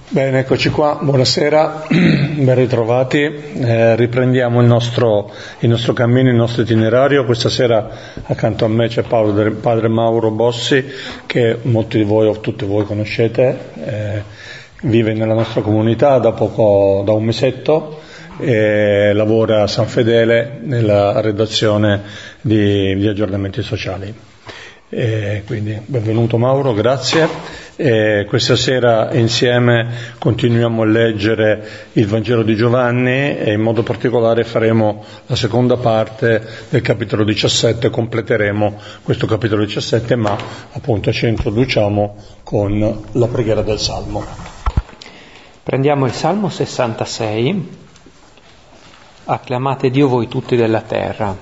Bene, eccoci qua, buonasera, ben ritrovati. Riprendiamo il nostro cammino, il nostro itinerario. Questa sera accanto a me c'è padre Mauro Bossi, che molti di voi o tutti voi conoscete, vive nella nostra comunità da un mesetto e lavora a San Fedele nella redazione di aggiornamenti sociali. Quindi benvenuto Mauro, grazie. Questa sera insieme continuiamo a leggere il Vangelo di Giovanni e in modo particolare faremo la seconda parte del capitolo 17, completeremo questo capitolo 17, ma appunto ci introduciamo con la preghiera del Salmo. Prendiamo il Salmo 66, acclamate Dio voi tutti della terra.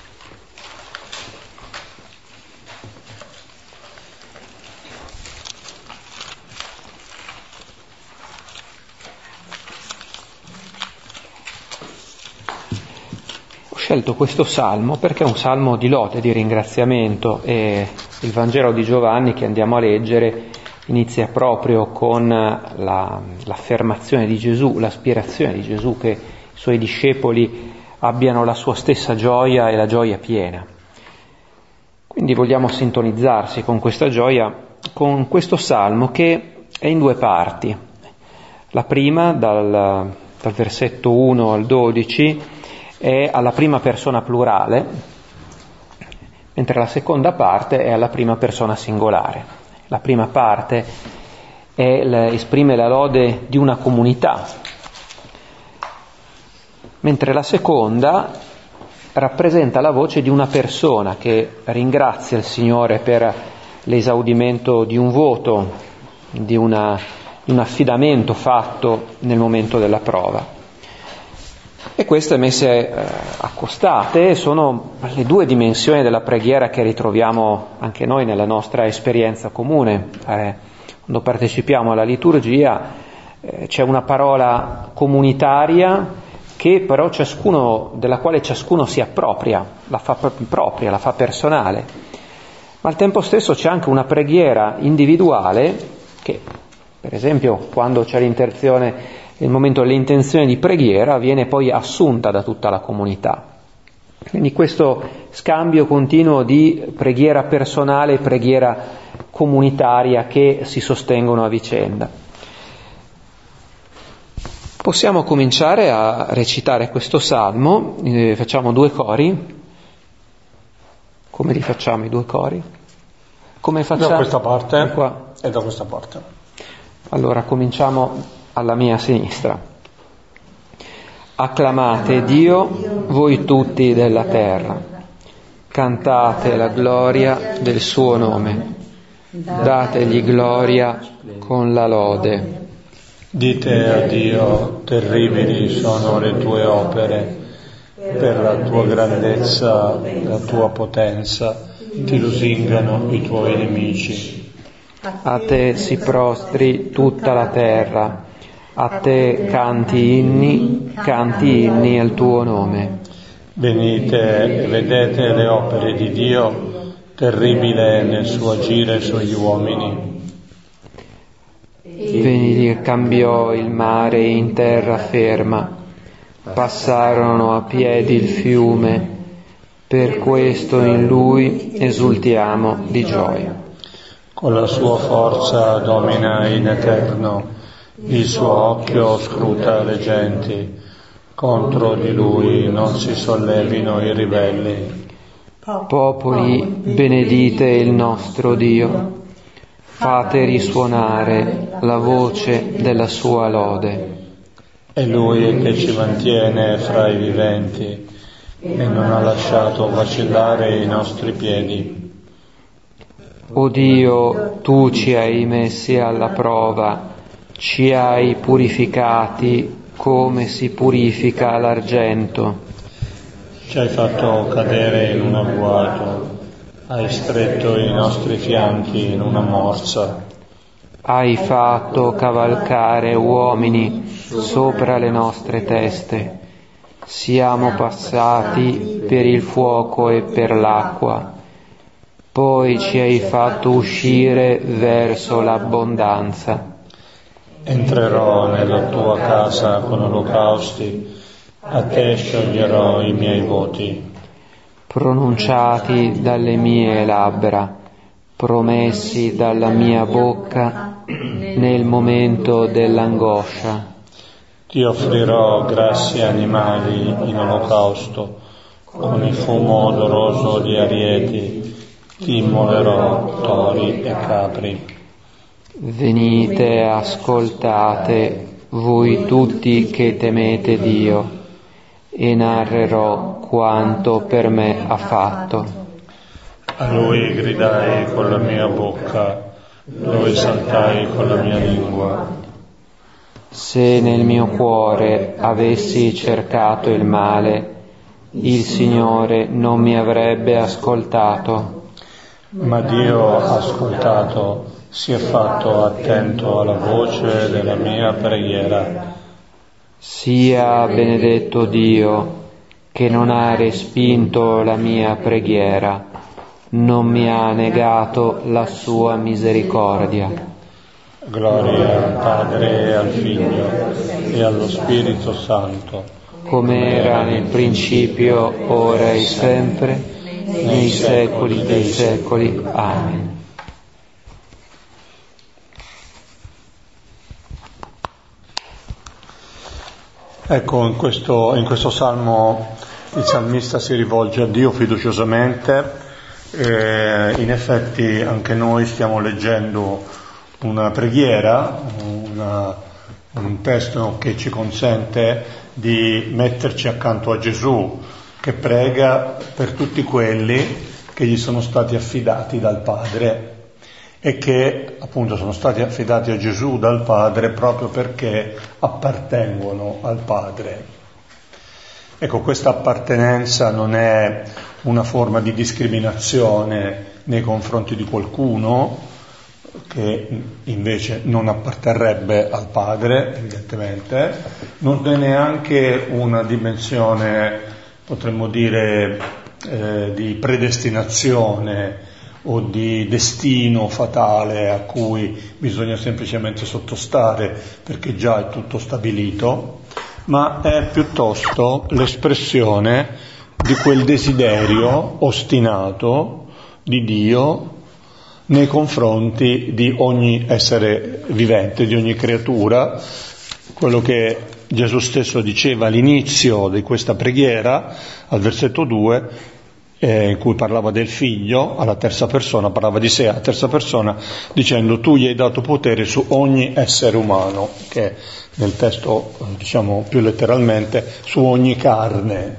Ho scelto questo salmo perché è un salmo di lode, di ringraziamento, e il Vangelo di Giovanni che andiamo a leggere inizia proprio con l'affermazione di Gesù, l'aspirazione di Gesù che i suoi discepoli abbiano la sua stessa gioia e la gioia piena. Quindi vogliamo sintonizzarsi con questa gioia, con questo salmo che è in due parti. La prima, dal versetto 1 al 12, è alla prima persona plurale, mentre la seconda parte è alla prima persona singolare. La prima parte esprime la lode di una comunità, mentre la seconda rappresenta la voce di una persona che ringrazia il Signore per l'esaudimento di un voto, di un affidamento fatto nel momento della prova. E queste messe accostate sono le due dimensioni della preghiera che ritroviamo anche noi nella nostra esperienza comune. Quando partecipiamo alla liturgia c'è una parola comunitaria che però della quale ciascuno si appropria, la fa propria, la fa personale. Ma al tempo stesso c'è anche una preghiera individuale che, per esempio, quando c'è l'intenzione, il momento dell'intenzione di preghiera, viene poi assunta da tutta la comunità. Quindi questo scambio continuo di preghiera personale e preghiera comunitaria che si sostengono a vicenda. Possiamo cominciare a recitare questo salmo, facciamo due cori. Come li facciamo i due cori? Come facciamo? Da questa parte qua. E da questa parte. Allora cominciamo alla mia sinistra. Acclamate Dio voi tutti della terra, cantate la gloria del suo nome, dategli gloria con la lode. Dite a Dio, terribili sono le tue opere, per la tua grandezza, la tua potenza, ti lusingano i tuoi nemici. A te si prostri tutta la terra, a te canti inni al tuo nome. Venite e vedete le opere di Dio, terribile nel suo agire sugli uomini. Egli cambiò il mare in terra ferma, passarono a piedi il fiume, per questo in lui esultiamo di gioia. Con la sua forza domina in eterno, il suo occhio scruta le genti, contro di lui non si sollevino i ribelli. Popoli, benedite il nostro Dio, fate risuonare la voce della sua lode. È lui che ci mantiene fra i viventi e non ha lasciato vacillare i nostri piedi. O Dio, tu ci hai messi alla prova, ci hai purificati come si purifica l'argento. Ci hai fatto cadere in un agguato, hai stretto i nostri fianchi in una morsa. Hai fatto cavalcare uomini sopra le nostre teste. Siamo passati per il fuoco e per l'acqua. Poi ci hai fatto uscire verso l'abbondanza. Entrerò nella tua casa con olocausti, a te scioglierò i miei voti. Pronunciati dalle mie labbra, promessi dalla mia bocca nel momento dell'angoscia. Ti offrirò grassi animali in olocausto, con il fumo odoroso di arieti, ti immolerò tori e capri. Venite, ascoltate, voi tutti che temete Dio, e narrerò quanto per me ha fatto. A Lui gridai con la mia bocca, lo esaltai con la mia lingua. Se nel mio cuore avessi cercato il male, il Signore non mi avrebbe ascoltato. Ma Dio ha ascoltato, si è fatto attento alla voce della mia preghiera. Sia benedetto Dio, che non ha respinto la mia preghiera, non mi ha negato la sua misericordia. Gloria al Padre e al Figlio e allo Spirito Santo, come era nel principio, ora e sempre, nei secoli dei secoli. Amen. Ecco, in questo salmo il salmista si rivolge a Dio fiduciosamente. In effetti anche noi stiamo leggendo una preghiera, un testo che ci consente di metterci accanto a Gesù, che prega per tutti quelli che gli sono stati affidati dal Padre e che appunto sono stati affidati a Gesù dal Padre proprio perché appartengono al Padre. Ecco, questa appartenenza non è una forma di discriminazione nei confronti di qualcuno che invece non apparterrebbe al Padre, evidentemente, non è neanche una dimensione, potremmo dire, di predestinazione o di destino fatale a cui bisogna semplicemente sottostare perché già è tutto stabilito, ma è piuttosto l'espressione di quel desiderio ostinato di Dio nei confronti di ogni essere vivente, di ogni creatura, quello che Gesù stesso diceva all'inizio di questa preghiera, al versetto 2, in cui parlava del figlio, alla terza persona, parlava di sé alla terza persona, dicendo: tu gli hai dato potere su ogni essere umano, che nel testo, diciamo più letteralmente, su ogni carne.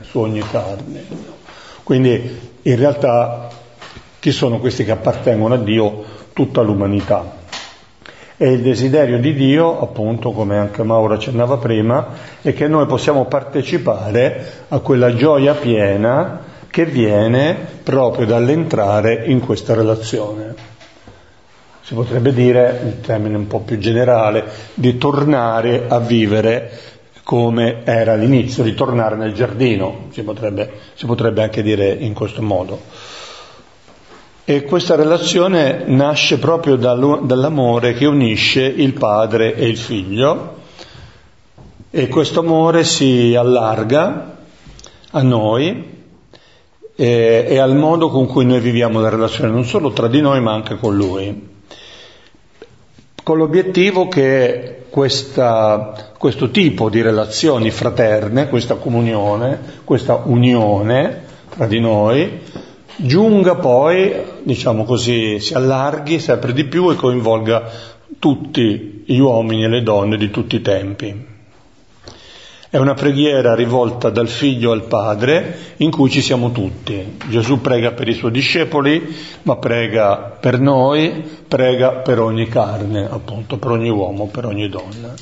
Quindi in realtà chi sono questi che appartengono a Dio? Tutta l'umanità. E il desiderio di Dio, appunto, come anche Mauro accennava prima, è che noi possiamo partecipare a quella gioia piena che viene proprio dall'entrare in questa relazione. Si potrebbe dire, in termini un po' più generale, di tornare a vivere come era all'inizio, di tornare nel giardino, si potrebbe anche dire in questo modo. E questa relazione nasce proprio dall'amore che unisce il padre e il figlio, e questo amore si allarga a noi e al modo con cui noi viviamo la relazione, non solo tra di noi ma anche con Lui, con l'obiettivo che questo tipo di relazioni fraterne, questa comunione, questa unione tra di noi giunga poi, diciamo così, si allarghi sempre di più e coinvolga tutti gli uomini e le donne di tutti i tempi. È una preghiera rivolta dal Figlio al Padre, in cui ci siamo tutti. Gesù prega per i suoi discepoli, ma prega per noi, prega per ogni carne, appunto, per ogni uomo, per ogni donna.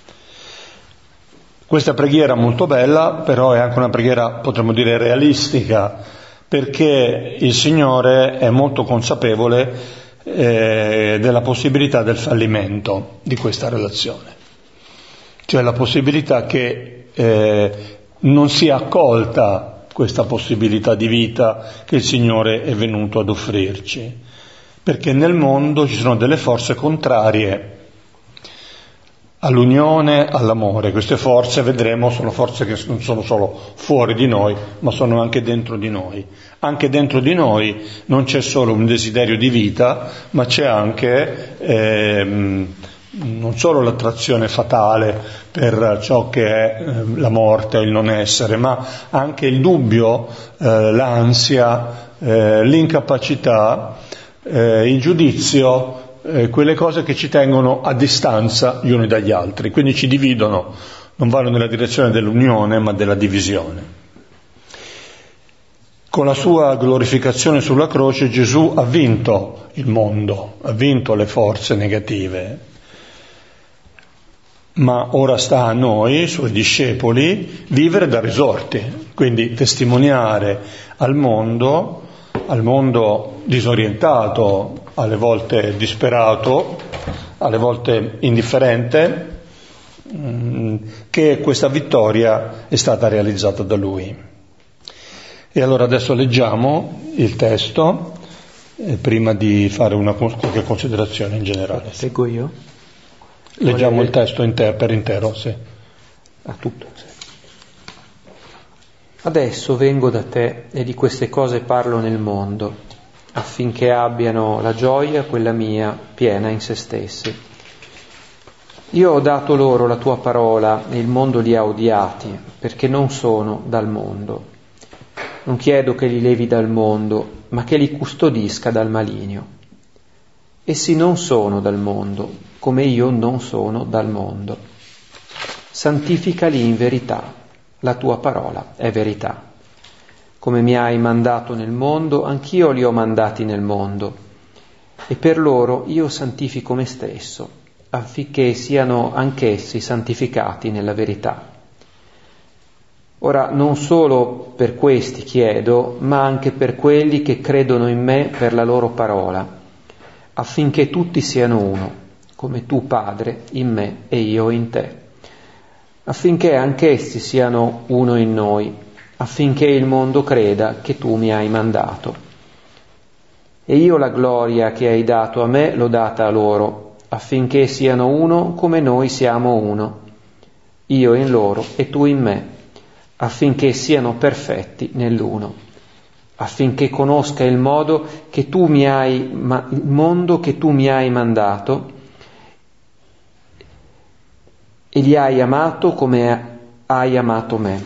Questa preghiera è molto bella, però è anche una preghiera, potremmo dire, realistica, perché il Signore è molto consapevole della possibilità del fallimento di questa relazione. Cioè la possibilità che non sia accolta questa possibilità di vita che il Signore è venuto ad offrirci, perché nel mondo ci sono delle forze contrarie all'unione, all'amore. Queste forze, vedremo, sono forze che non sono solo fuori di noi, ma sono anche dentro di noi. Anche dentro di noi non c'è solo un desiderio di vita, ma c'è anche non solo l'attrazione fatale per ciò che è la morte o il non essere, ma anche il dubbio, l'ansia, l'incapacità, il giudizio, quelle cose che ci tengono a distanza gli uni dagli altri, quindi ci dividono, non vanno nella direzione dell'unione ma della divisione. Con la sua glorificazione sulla croce Gesù ha vinto il mondo, ha vinto le forze negative, ma ora sta a noi, suoi discepoli, vivere da risorti, quindi testimoniare al mondo disorientato, alle volte disperato, alle volte indifferente, che questa vittoria è stata realizzata da Lui. E allora adesso leggiamo il testo, prima di fare qualche considerazione in generale. Leggo io? Leggiamo il testo per intero, sì. A tutto, sì. Adesso vengo da te e di queste cose parlo nel mondo, affinché abbiano la gioia, quella mia, piena in se stessi. Io ho dato loro la tua parola e il mondo li ha odiati, perché non sono dal mondo. Non chiedo che li levi dal mondo, ma che li custodisca dal maligno. Essi non sono dal mondo, come io non sono dal mondo. Santificali in verità. La tua parola è verità. Come mi hai mandato nel mondo, anch'io li ho mandati nel mondo. E per loro io santifico me stesso, affinché siano anch'essi santificati nella verità. Ora, non solo per questi chiedo, ma anche per quelli che credono in me per la loro parola, affinché tutti siano uno, come tu, Padre, in me e io in te. Affinché anch'essi siano uno in noi, affinché il mondo creda che tu mi hai mandato. E io la gloria che hai dato a me l'ho data a loro, affinché siano uno come noi siamo uno, io in loro e tu in me, affinché siano perfetti nell'uno, affinché conosca il mondo che tu mi hai mandato e li hai amato come hai amato me.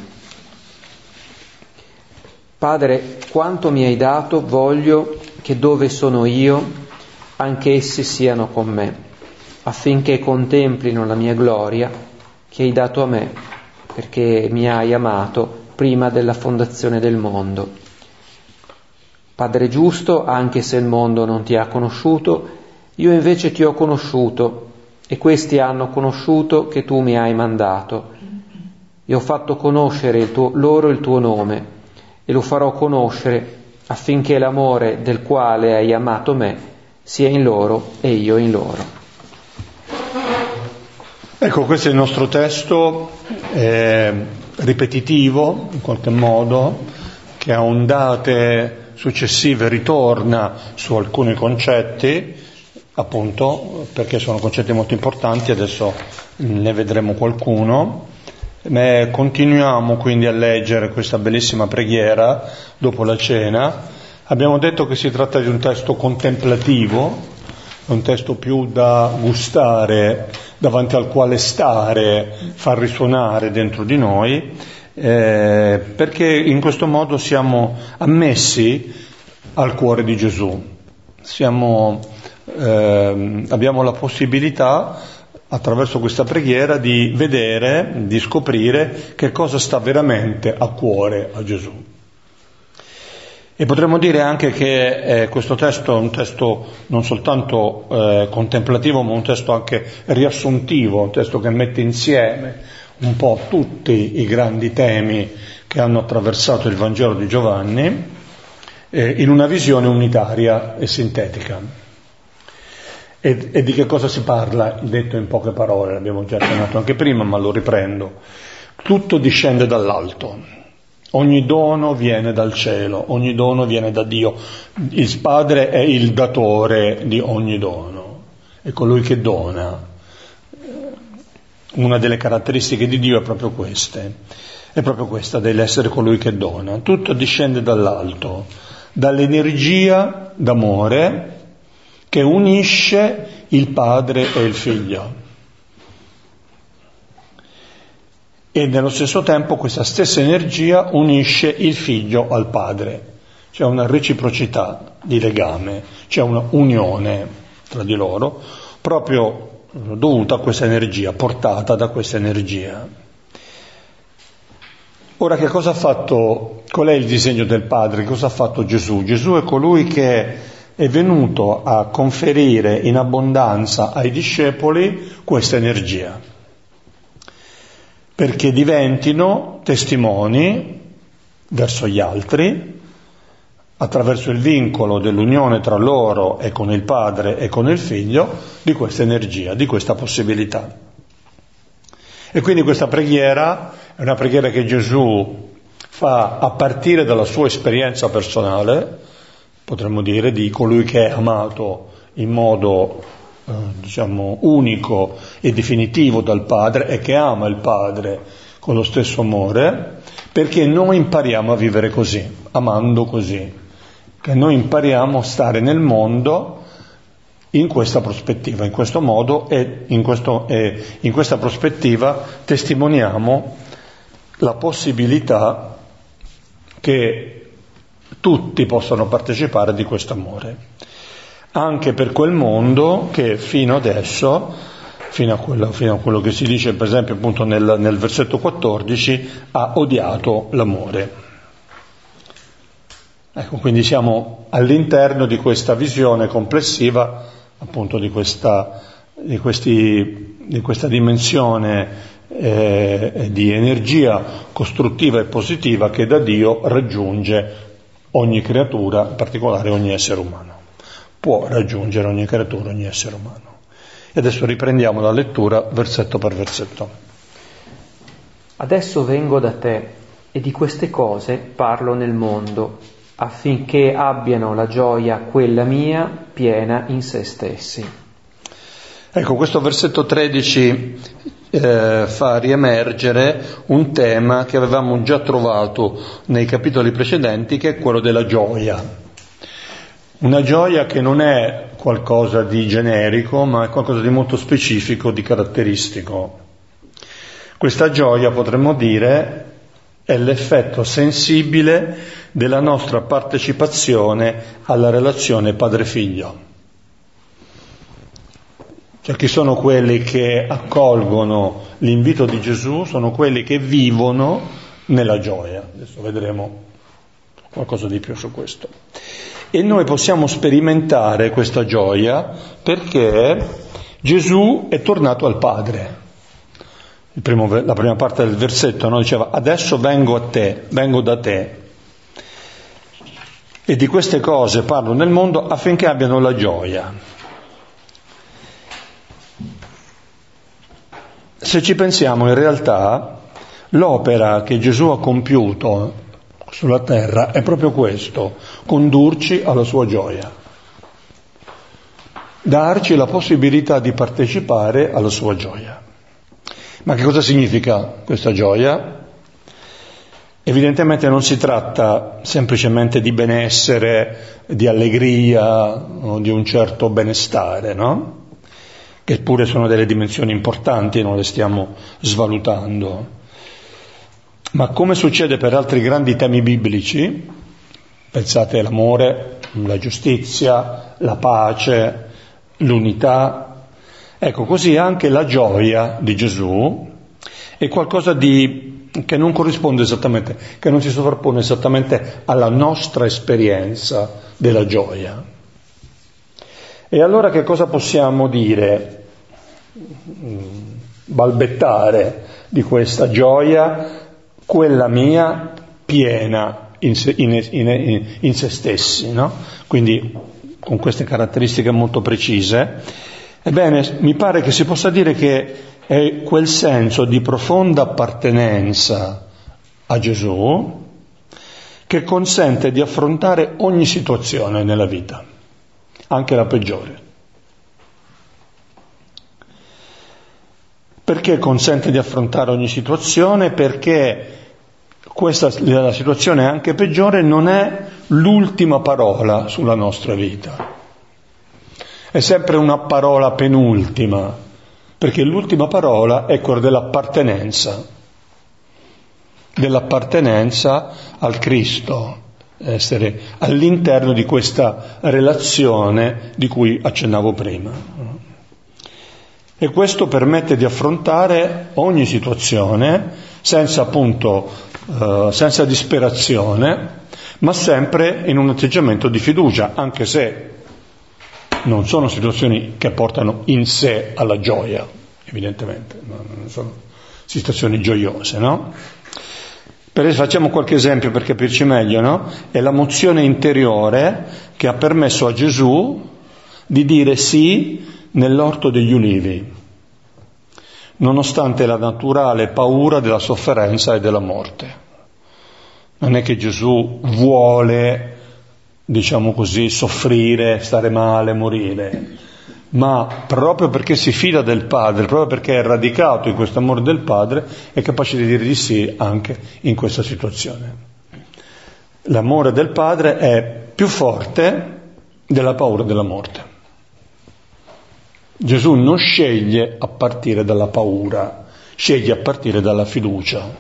Padre, quanto mi hai dato, voglio che dove sono io, anche essi siano con me, affinché contemplino la mia gloria che hai dato a me, perché mi hai amato prima della fondazione del mondo. Padre giusto, anche se il mondo non ti ha conosciuto, io invece ti ho conosciuto, e questi hanno conosciuto che tu mi hai mandato. E ho fatto conoscere loro il tuo nome, e lo farò conoscere affinché l'amore del quale hai amato me sia in loro e io in loro. Ecco, questo è il nostro testo ripetitivo, in qualche modo, che a ondate successive ritorna su alcuni concetti, appunto, perché sono concetti molto importanti, adesso ne vedremo qualcuno. Continuiamo quindi a leggere questa bellissima preghiera dopo la cena. Abbiamo detto che si tratta di un testo contemplativo, un testo più da gustare, davanti al quale stare, far risuonare dentro di noi, perché in questo modo siamo ammessi al cuore di Gesù. Abbiamo la possibilità, attraverso questa preghiera, di vedere, di scoprire che cosa sta veramente a cuore a Gesù. E potremmo dire anche che questo testo è un testo non soltanto contemplativo, ma un testo anche riassuntivo, un testo che mette insieme un po' tutti i grandi temi che hanno attraversato il Vangelo di Giovanni in una visione unitaria e sintetica. E di che cosa si parla? Detto in poche parole, l'abbiamo già accennato anche prima, ma lo riprendo. Tutto discende dall'alto, ogni dono viene dal cielo, ogni dono viene da Dio. Il Padre è il datore di ogni dono, è colui che dona. una delle caratteristiche di Dio è proprio questa dell'essere colui che dona. Tutto discende dall'alto, dall'energia d'amore che unisce il Padre e il Figlio. E nello stesso tempo questa stessa energia unisce il Figlio al Padre. C'è una reciprocità di legame, c'è una unione tra di loro, proprio dovuta a questa energia, portata da questa energia. Ora, che cosa ha fatto? Qual è il disegno del Padre? Cosa ha fatto Gesù? Gesù è colui che è venuto a conferire in abbondanza ai discepoli questa energia, perché diventino testimoni verso gli altri, attraverso il vincolo dell'unione tra loro e con il Padre e con il Figlio, di questa energia, di questa possibilità. E quindi questa preghiera è una preghiera che Gesù fa a partire dalla sua esperienza personale, potremmo dire, di colui che è amato in modo unico e definitivo dal Padre e che ama il Padre con lo stesso amore, perché noi impariamo a vivere così, amando così, che noi impariamo a stare nel mondo in questa prospettiva, in questo modo, e in questa prospettiva testimoniamo la possibilità che tutti possano partecipare di questo amore, anche per quel mondo che fino adesso, fino a quello che si dice per esempio appunto nel versetto 14, ha odiato l'amore. Ecco, quindi siamo all'interno di questa visione complessiva appunto di questa dimensione di energia costruttiva e positiva che da Dio raggiunge ogni creatura, in particolare ogni essere umano. Può raggiungere ogni creatura, ogni essere umano. E adesso riprendiamo la lettura versetto per versetto. Adesso vengo da te e di queste cose parlo nel mondo, affinché abbiano la gioia quella mia piena in se stessi. Ecco, questo versetto 13 fa riemergere un tema che avevamo già trovato nei capitoli precedenti, che è quello della gioia. Una gioia che non è qualcosa di generico, ma è qualcosa di molto specifico, di caratteristico. Questa gioia, potremmo dire, è l'effetto sensibile della nostra partecipazione alla relazione padre-figlio. Cioè, chi sono quelli che accolgono l'invito di Gesù? Sono quelli che vivono nella gioia. Adesso vedremo qualcosa di più su questo. E noi possiamo sperimentare questa gioia perché Gesù è tornato al Padre. La prima parte del versetto diceva: adesso vengo da te, e di queste cose parlo nel mondo affinché abbiano la gioia. Se ci pensiamo, in realtà l'opera che Gesù ha compiuto sulla terra è proprio questo: condurci alla sua gioia, darci la possibilità di partecipare alla sua gioia. Ma che cosa significa questa gioia? Evidentemente non si tratta semplicemente di benessere, di allegria o di un certo benestare, no? Che pure sono delle dimensioni importanti, non le stiamo svalutando. Ma come succede per altri grandi temi biblici, pensate all'amore, la giustizia, la pace, l'unità, ecco, così anche la gioia di Gesù è qualcosa che non corrisponde esattamente, che non si sovrappone esattamente alla nostra esperienza della gioia. E allora che cosa possiamo dire, balbettare di questa gioia, quella mia piena in se stessi, no? Quindi con queste caratteristiche molto precise. Ebbene, mi pare che si possa dire che è quel senso di profonda appartenenza a Gesù che consente di affrontare ogni situazione nella vita, anche la peggiore. perché consente di affrontare ogni situazione, perché la situazione anche peggiore non è l'ultima parola sulla nostra vita, è sempre una parola penultima, perché l'ultima parola è quella dell'appartenenza al Cristo, essere all'interno di questa relazione di cui accennavo prima. E questo permette di affrontare ogni situazione senza disperazione, ma sempre in un atteggiamento di fiducia, anche se non sono situazioni che portano in sé alla gioia, evidentemente, non sono situazioni gioiose, no? Facciamo qualche esempio per capirci meglio, no? È la mozione interiore che ha permesso a Gesù di dire sì nell'orto degli ulivi, nonostante la naturale paura della sofferenza e della morte. Non è che Gesù vuole, diciamo così, soffrire, stare male, morire, ma proprio perché si fida del Padre, proprio perché è radicato in questo amore del Padre, è capace di dire di sì anche in questa situazione. L'amore del Padre è più forte della paura della morte. Gesù non sceglie a partire dalla paura, sceglie a partire dalla fiducia.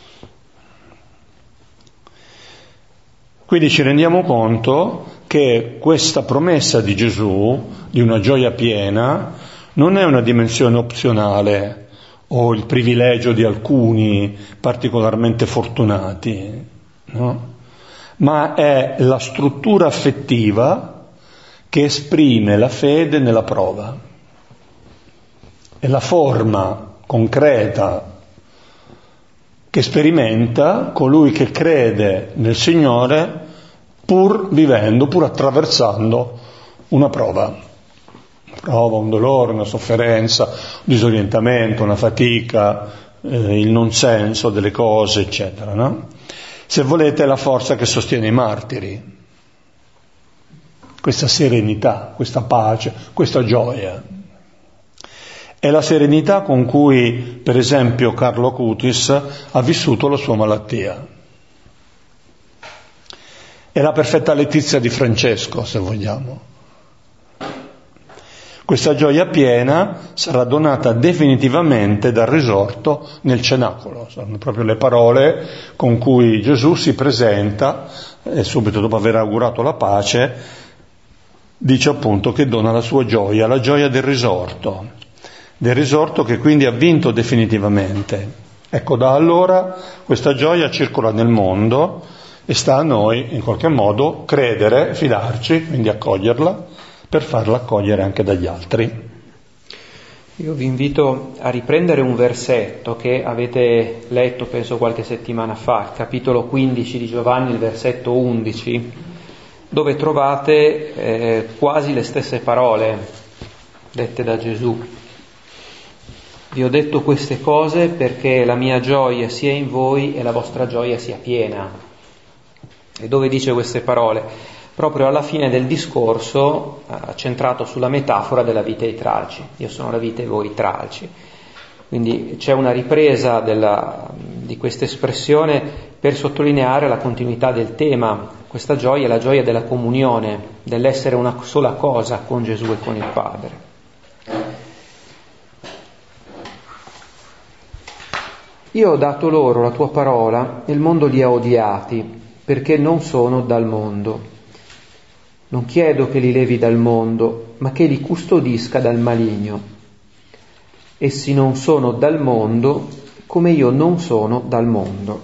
Quindi ci rendiamo conto che questa promessa di Gesù, di una gioia piena, non è una dimensione opzionale o il privilegio di alcuni particolarmente fortunati, no? Ma è la struttura affettiva che esprime la fede nella prova. È la forma concreta che sperimenta colui che crede nel Signore pur vivendo, pur attraversando una prova, un dolore, una sofferenza, un disorientamento, una fatica, il non senso delle cose, eccetera, no? Se volete, è la forza che sostiene i martiri, questa serenità, questa pace, questa gioia. È la serenità con cui, per esempio, Carlo Acutis ha vissuto la sua malattia. È la perfetta letizia di Francesco, se vogliamo. Questa gioia piena sarà donata definitivamente dal risorto nel cenacolo. Sono proprio le parole con cui Gesù si presenta e subito dopo aver augurato la pace dice appunto che dona la sua gioia, la gioia del risorto che quindi ha vinto definitivamente. Ecco, da allora questa gioia circola nel mondo e sta a noi in qualche modo credere, fidarci, quindi accoglierla, per farla accogliere anche dagli altri. Io vi invito a riprendere un versetto che avete letto, penso qualche settimana fa, capitolo 15 di Giovanni, il versetto 11, dove trovate quasi le stesse parole dette da Gesù. Vi ho detto queste cose perché la mia gioia sia in voi e la vostra gioia sia piena. E dove dice queste parole? Proprio alla fine del discorso centrato sulla metafora della vite ai tralci. Io sono la vite e voi tralci. Quindi c'è una ripresa di questa espressione per sottolineare la continuità del tema. Questa gioia è la gioia della comunione, dell'essere una sola cosa con Gesù e con il Padre. Io ho dato loro la tua parola e il mondo li ha odiati, perché non sono dal mondo. Non chiedo che li levi dal mondo, ma che li custodisca dal maligno. Essi non sono dal mondo, come io non sono dal mondo.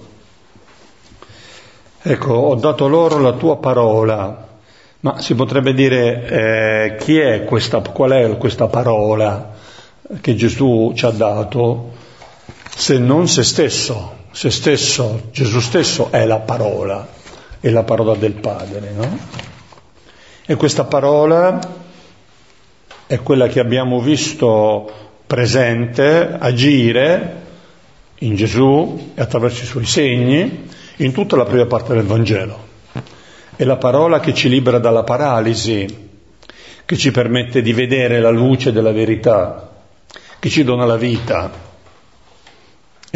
Ecco, ho dato loro la tua parola, ma si potrebbe dire qual è questa parola che Gesù ci ha dato? Se non se stesso, Gesù stesso è la parola del Padre, no? E questa parola è quella che abbiamo visto presente, agire in Gesù e attraverso i suoi segni in tutta la prima parte del Vangelo. È la parola che ci libera dalla paralisi, che ci permette di vedere la luce della verità, che ci dona la vita.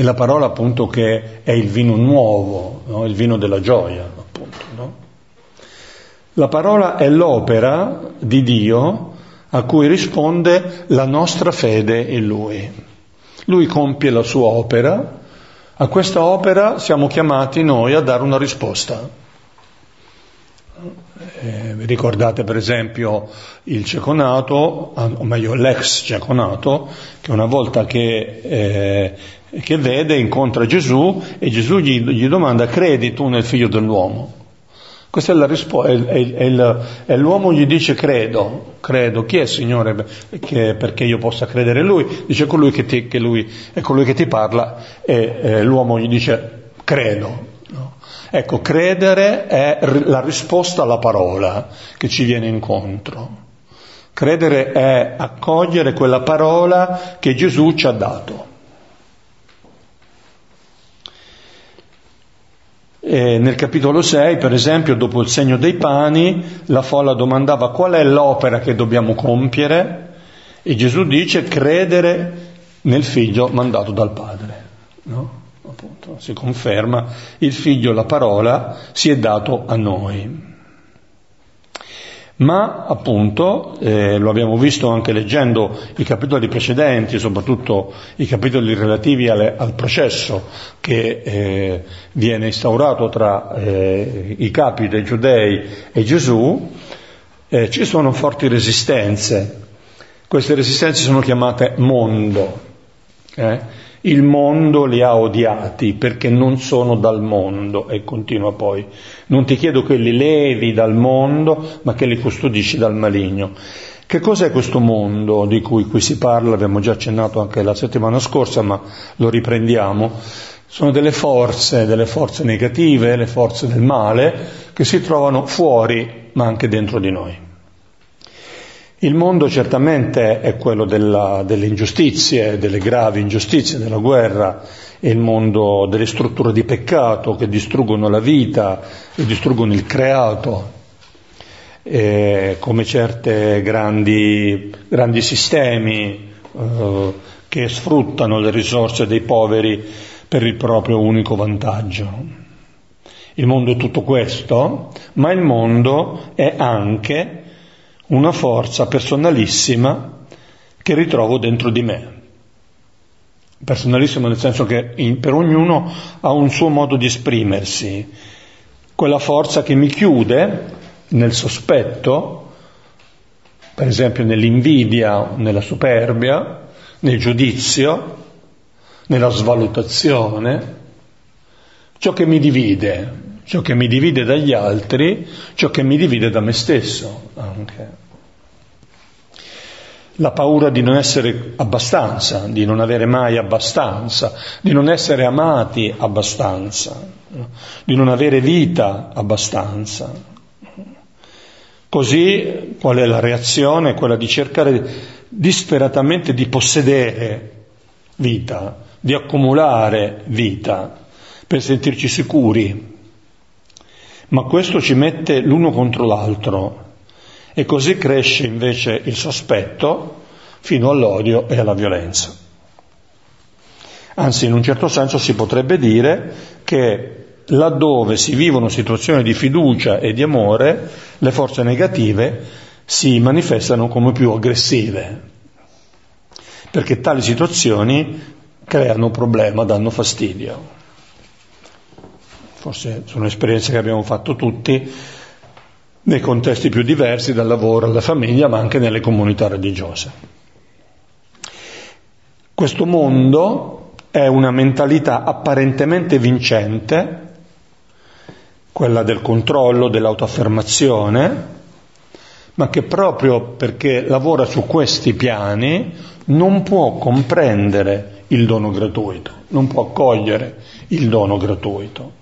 è la parola appunto che è il vino nuovo, no? Il vino della gioia, appunto, no? La parola è l'opera di Dio a cui risponde la nostra fede in Lui. Lui compie la sua opera, a questa opera siamo chiamati noi a dare una risposta. Ricordate per esempio il cieconato, o meglio l'ex cieconato, che una volta che vede incontra Gesù e Gesù gli domanda: credi tu nel figlio dell'uomo? Questa è la risposta, e l'uomo gli dice credo. Chi è il Signore perché io possa credere in Lui? Dice colui che ti parla, e l'uomo gli dice credo. No? Ecco, credere è la risposta alla parola che ci viene incontro. Credere è accogliere quella parola che Gesù ci ha dato. E nel capitolo 6, per esempio, dopo il segno dei pani, la folla domandava qual è l'opera che dobbiamo compiere, e Gesù dice credere nel figlio mandato dal Padre. No? Appunto, si conferma, il figlio, la parola, si è dato a noi. Ma appunto, lo abbiamo visto anche leggendo i capitoli precedenti, soprattutto i capitoli relativi al processo che viene instaurato tra i capi dei giudei e Gesù, ci sono forti resistenze. Queste resistenze sono chiamate mondo. Il mondo li ha odiati perché non sono dal mondo, e continua poi: non ti chiedo che li levi dal mondo, ma che li custodisci dal maligno. Che cos'è questo mondo di cui qui si parla? Abbiamo già accennato anche la settimana scorsa, ma lo riprendiamo. Sono delle forze negative, le forze del male, che si trovano fuori, ma anche dentro di noi. Il mondo certamente è quello delle ingiustizie, delle gravi ingiustizie, della guerra, è il mondo delle strutture di peccato che distruggono la vita e distruggono il creato, come certe grandi sistemi che sfruttano le risorse dei poveri per il proprio unico vantaggio. Il mondo è tutto questo, ma il mondo è anche una forza personalissima che ritrovo dentro di me. Personalissima nel senso che per ognuno ha un suo modo di esprimersi. Quella forza che mi chiude nel sospetto, per esempio nell'invidia, nella superbia, nel giudizio, nella svalutazione, ciò che mi divide dagli altri, ciò che mi divide da me stesso anche. La paura di non essere abbastanza, di non avere mai abbastanza, di non essere amati abbastanza, di non avere vita abbastanza. Così qual è la reazione? Quella di cercare disperatamente di possedere vita, di accumulare vita, per sentirci sicuri. Ma questo ci mette l'uno contro l'altro. E così cresce invece il sospetto fino all'odio e alla violenza. Anzi, in un certo senso si potrebbe dire che laddove si vivono situazioni di fiducia e di amore, le forze negative si manifestano come più aggressive, perché tali situazioni creano problema, danno fastidio. Forse sono esperienze che abbiamo fatto tutti, nei contesti più diversi, dal lavoro alla famiglia, ma anche nelle comunità religiose. Questo mondo è una mentalità apparentemente vincente, quella del controllo, dell'autoaffermazione, ma che proprio perché lavora su questi piani non può comprendere il dono gratuito, non può accogliere il dono gratuito.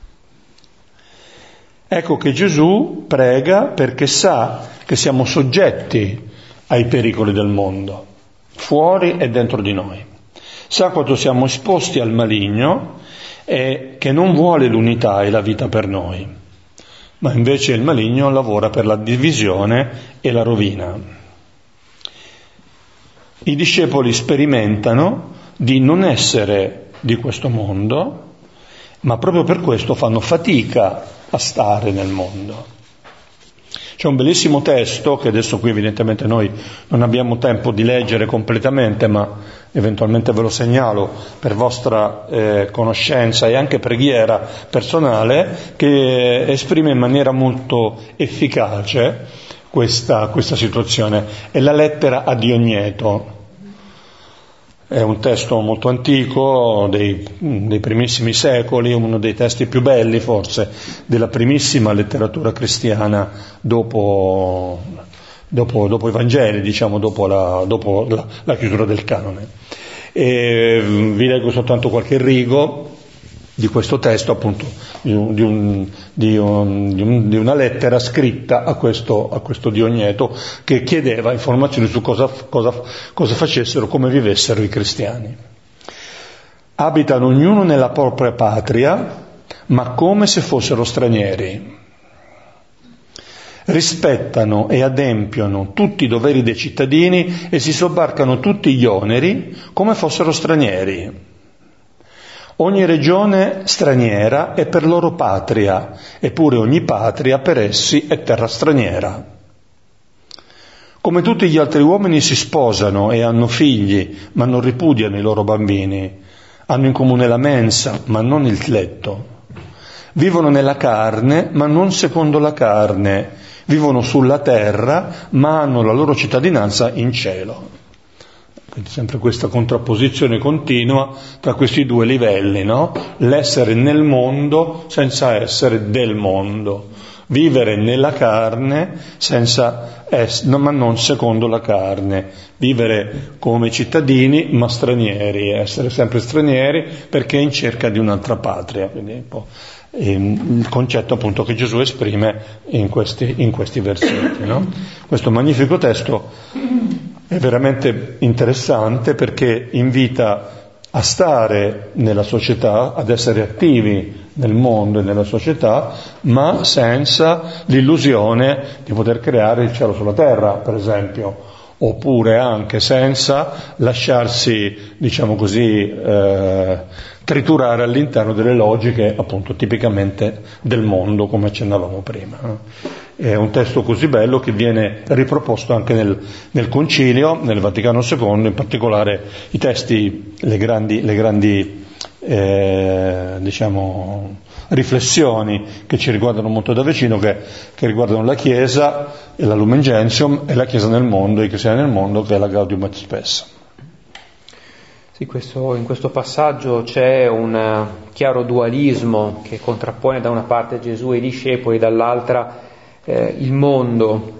Ecco che Gesù prega perché sa che siamo soggetti ai pericoli del mondo, fuori e dentro di noi. Sa quanto siamo esposti al maligno e che non vuole l'unità e la vita per noi, ma invece il maligno lavora per la divisione e la rovina. I discepoli sperimentano di non essere di questo mondo, ma proprio per questo fanno fatica a stare nel mondo. C'è un bellissimo testo che adesso qui evidentemente noi non abbiamo tempo di leggere completamente, ma eventualmente ve lo segnalo per vostra conoscenza e anche preghiera personale, che esprime in maniera molto efficace questa situazione. È la lettera a Diogneto. È un testo molto antico, dei primissimi secoli, uno dei testi più belli forse della primissima letteratura cristiana dopo i Vangeli, diciamo, dopo la chiusura del canone. E vi leggo soltanto qualche rigo di questo testo, appunto, di una lettera scritta a questo Diogneto, che chiedeva informazioni su cosa facessero, come vivessero i cristiani. Abitano ognuno nella propria patria, ma come se fossero stranieri. Rispettano e adempiono tutti i doveri dei cittadini e si sobbarcano tutti gli oneri come fossero stranieri. Ogni regione straniera è per loro patria, eppure ogni patria per essi è terra straniera. Come tutti gli altri uomini si sposano e hanno figli, ma non ripudiano i loro bambini. Hanno in comune la mensa, ma non il letto. Vivono nella carne, ma non secondo la carne. Vivono sulla terra, ma hanno la loro cittadinanza in cielo. Quindi sempre questa contrapposizione continua tra questi due livelli, no? L'essere nel mondo senza essere del mondo, vivere nella carne ma non secondo la carne, vivere come cittadini ma stranieri, essere sempre stranieri perché in cerca di un'altra patria. Quindi il concetto appunto che Gesù esprime in questi versetti, no? Questo magnifico testo è veramente interessante perché invita a stare nella società, ad essere attivi nel mondo e nella società, ma senza l'illusione di poter creare il cielo sulla terra, per esempio, oppure anche senza lasciarsi, diciamo così, triturare all'interno delle logiche appunto tipicamente del mondo, come accennavamo prima. È un testo così bello che viene riproposto anche nel Concilio, nel Vaticano II, in particolare i testi, le grandi diciamo riflessioni che ci riguardano molto da vicino, che riguardano la Chiesa e la Lumen Gentium e la Chiesa nel mondo, i cristiani nel mondo, che è la Gaudium et Spes. Sì, in questo passaggio c'è un chiaro dualismo che contrappone da una parte Gesù e i discepoli, dall'altra il mondo.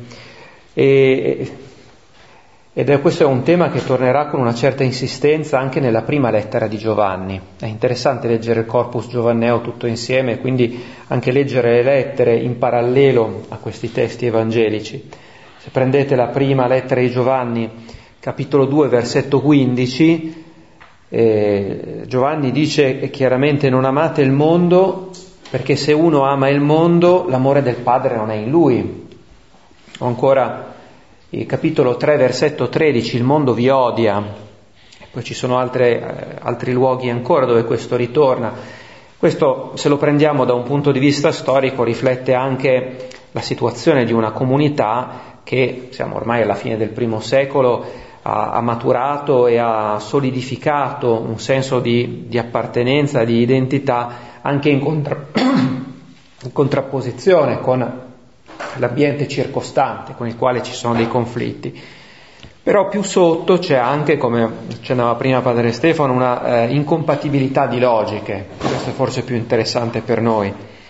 Questo è un tema che tornerà con una certa insistenza anche nella prima lettera di Giovanni. È interessante leggere il corpus giovanneo tutto insieme, quindi anche leggere le lettere in parallelo a questi testi evangelici. Se prendete la prima lettera di Giovanni, capitolo 2, versetto 15, Giovanni dice chiaramente: non amate il mondo, perché se uno ama il mondo, l'amore del Padre non è in lui. O ancora il capitolo 3, versetto 13, il mondo vi odia. E poi ci sono altri luoghi ancora dove questo ritorna. Questo, se lo prendiamo da un punto di vista storico, riflette anche la situazione di una comunità che, siamo ormai alla fine del I secolo, ha maturato e ha solidificato un senso di appartenenza, di identità, anche in contrapposizione con l'ambiente circostante con il quale ci sono dei conflitti. Però più sotto c'è anche, come accennava prima Padre Stefano, una incompatibilità di logiche. Questo è forse più interessante per noi.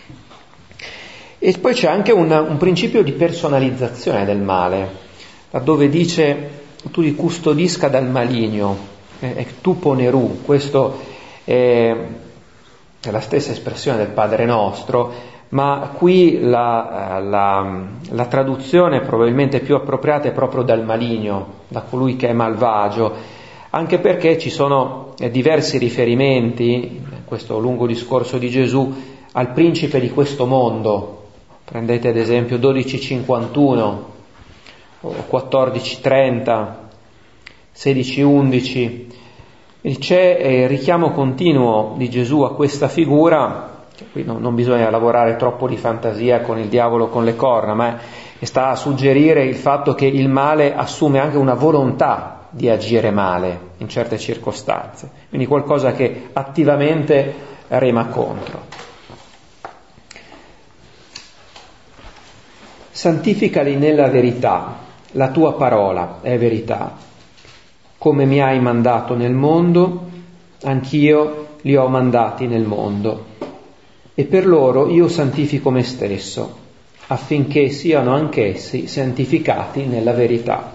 E poi c'è anche un principio di personalizzazione del male, laddove dice: tu li custodisca dal maligno, tu poneru. Questo è la stessa espressione del Padre Nostro, ma qui la traduzione probabilmente più appropriata è proprio dal maligno, da colui che è malvagio, anche perché ci sono diversi riferimenti, in questo lungo discorso di Gesù, al principe di questo mondo. Prendete ad esempio 12:51, 14:30, 16:11, Quindi c'è il richiamo continuo di Gesù a questa figura, qui non bisogna lavorare troppo di fantasia con il diavolo con le corna, ma sta a suggerire il fatto che il male assume anche una volontà di agire male in certe circostanze, quindi qualcosa che attivamente rema contro. Santificali nella verità, la tua parola è verità. Come mi hai mandato nel mondo, anch'io li ho mandati nel mondo. E per loro io santifico me stesso, affinché siano anch'essi santificati nella verità.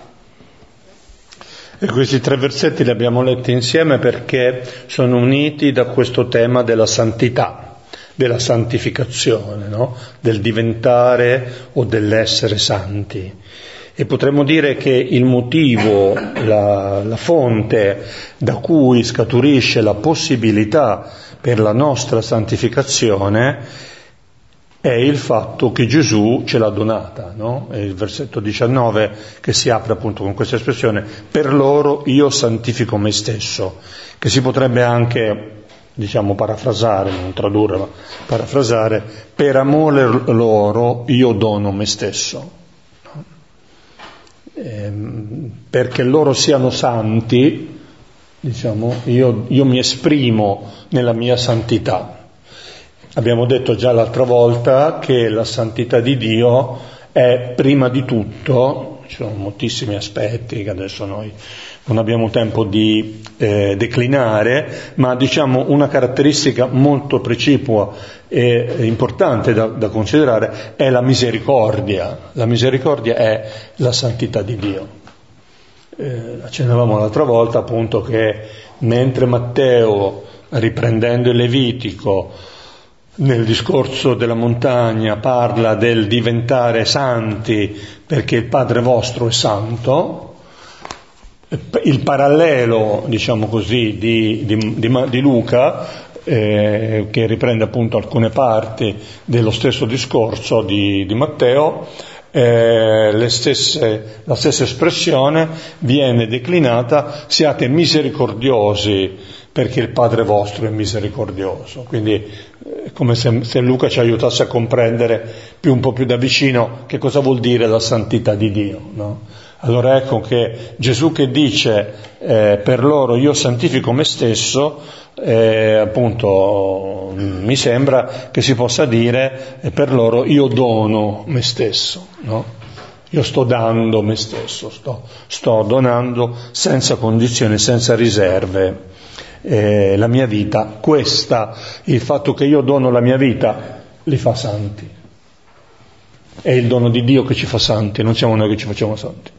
E questi 3 versetti li abbiamo letti insieme perché sono uniti da questo tema della santità, della santificazione, no? Del diventare o dell'essere santi. E potremmo dire che il motivo, la fonte da cui scaturisce la possibilità per la nostra santificazione è il fatto che Gesù ce l'ha donata, no? È il versetto 19 che si apre appunto con questa espressione: per loro io santifico me stesso, che si potrebbe anche, parafrasare, non tradurre, ma parafrasare: per amore loro io dono me stesso. Perché loro siano santi, io mi esprimo nella mia santità. Abbiamo detto già l'altra volta che la santità di Dio è prima di tutto, ci sono moltissimi aspetti che adesso noi non abbiamo tempo di declinare, ma una caratteristica molto precipua e importante da considerare è la misericordia. La misericordia è la santità di Dio. Accennavamo l'altra volta appunto che mentre Matteo, riprendendo il Levitico, nel discorso della montagna parla del diventare santi perché il Padre vostro è santo, il parallelo, di Luca, che riprende appunto alcune parti dello stesso discorso di Matteo, la stessa espressione viene declinata: siate misericordiosi perché il Padre vostro è misericordioso. Quindi è come se Luca ci aiutasse a comprendere un po' più da vicino che cosa vuol dire la santità di Dio, no? Allora ecco che Gesù che dice per loro io santifico me stesso, appunto mi sembra che si possa dire per loro io dono me stesso, no? Io sto dando me stesso, sto donando senza condizioni, senza riserve la mia vita. Il fatto che io dono la mia vita li fa santi. È il dono di Dio che ci fa santi, non siamo noi che ci facciamo santi.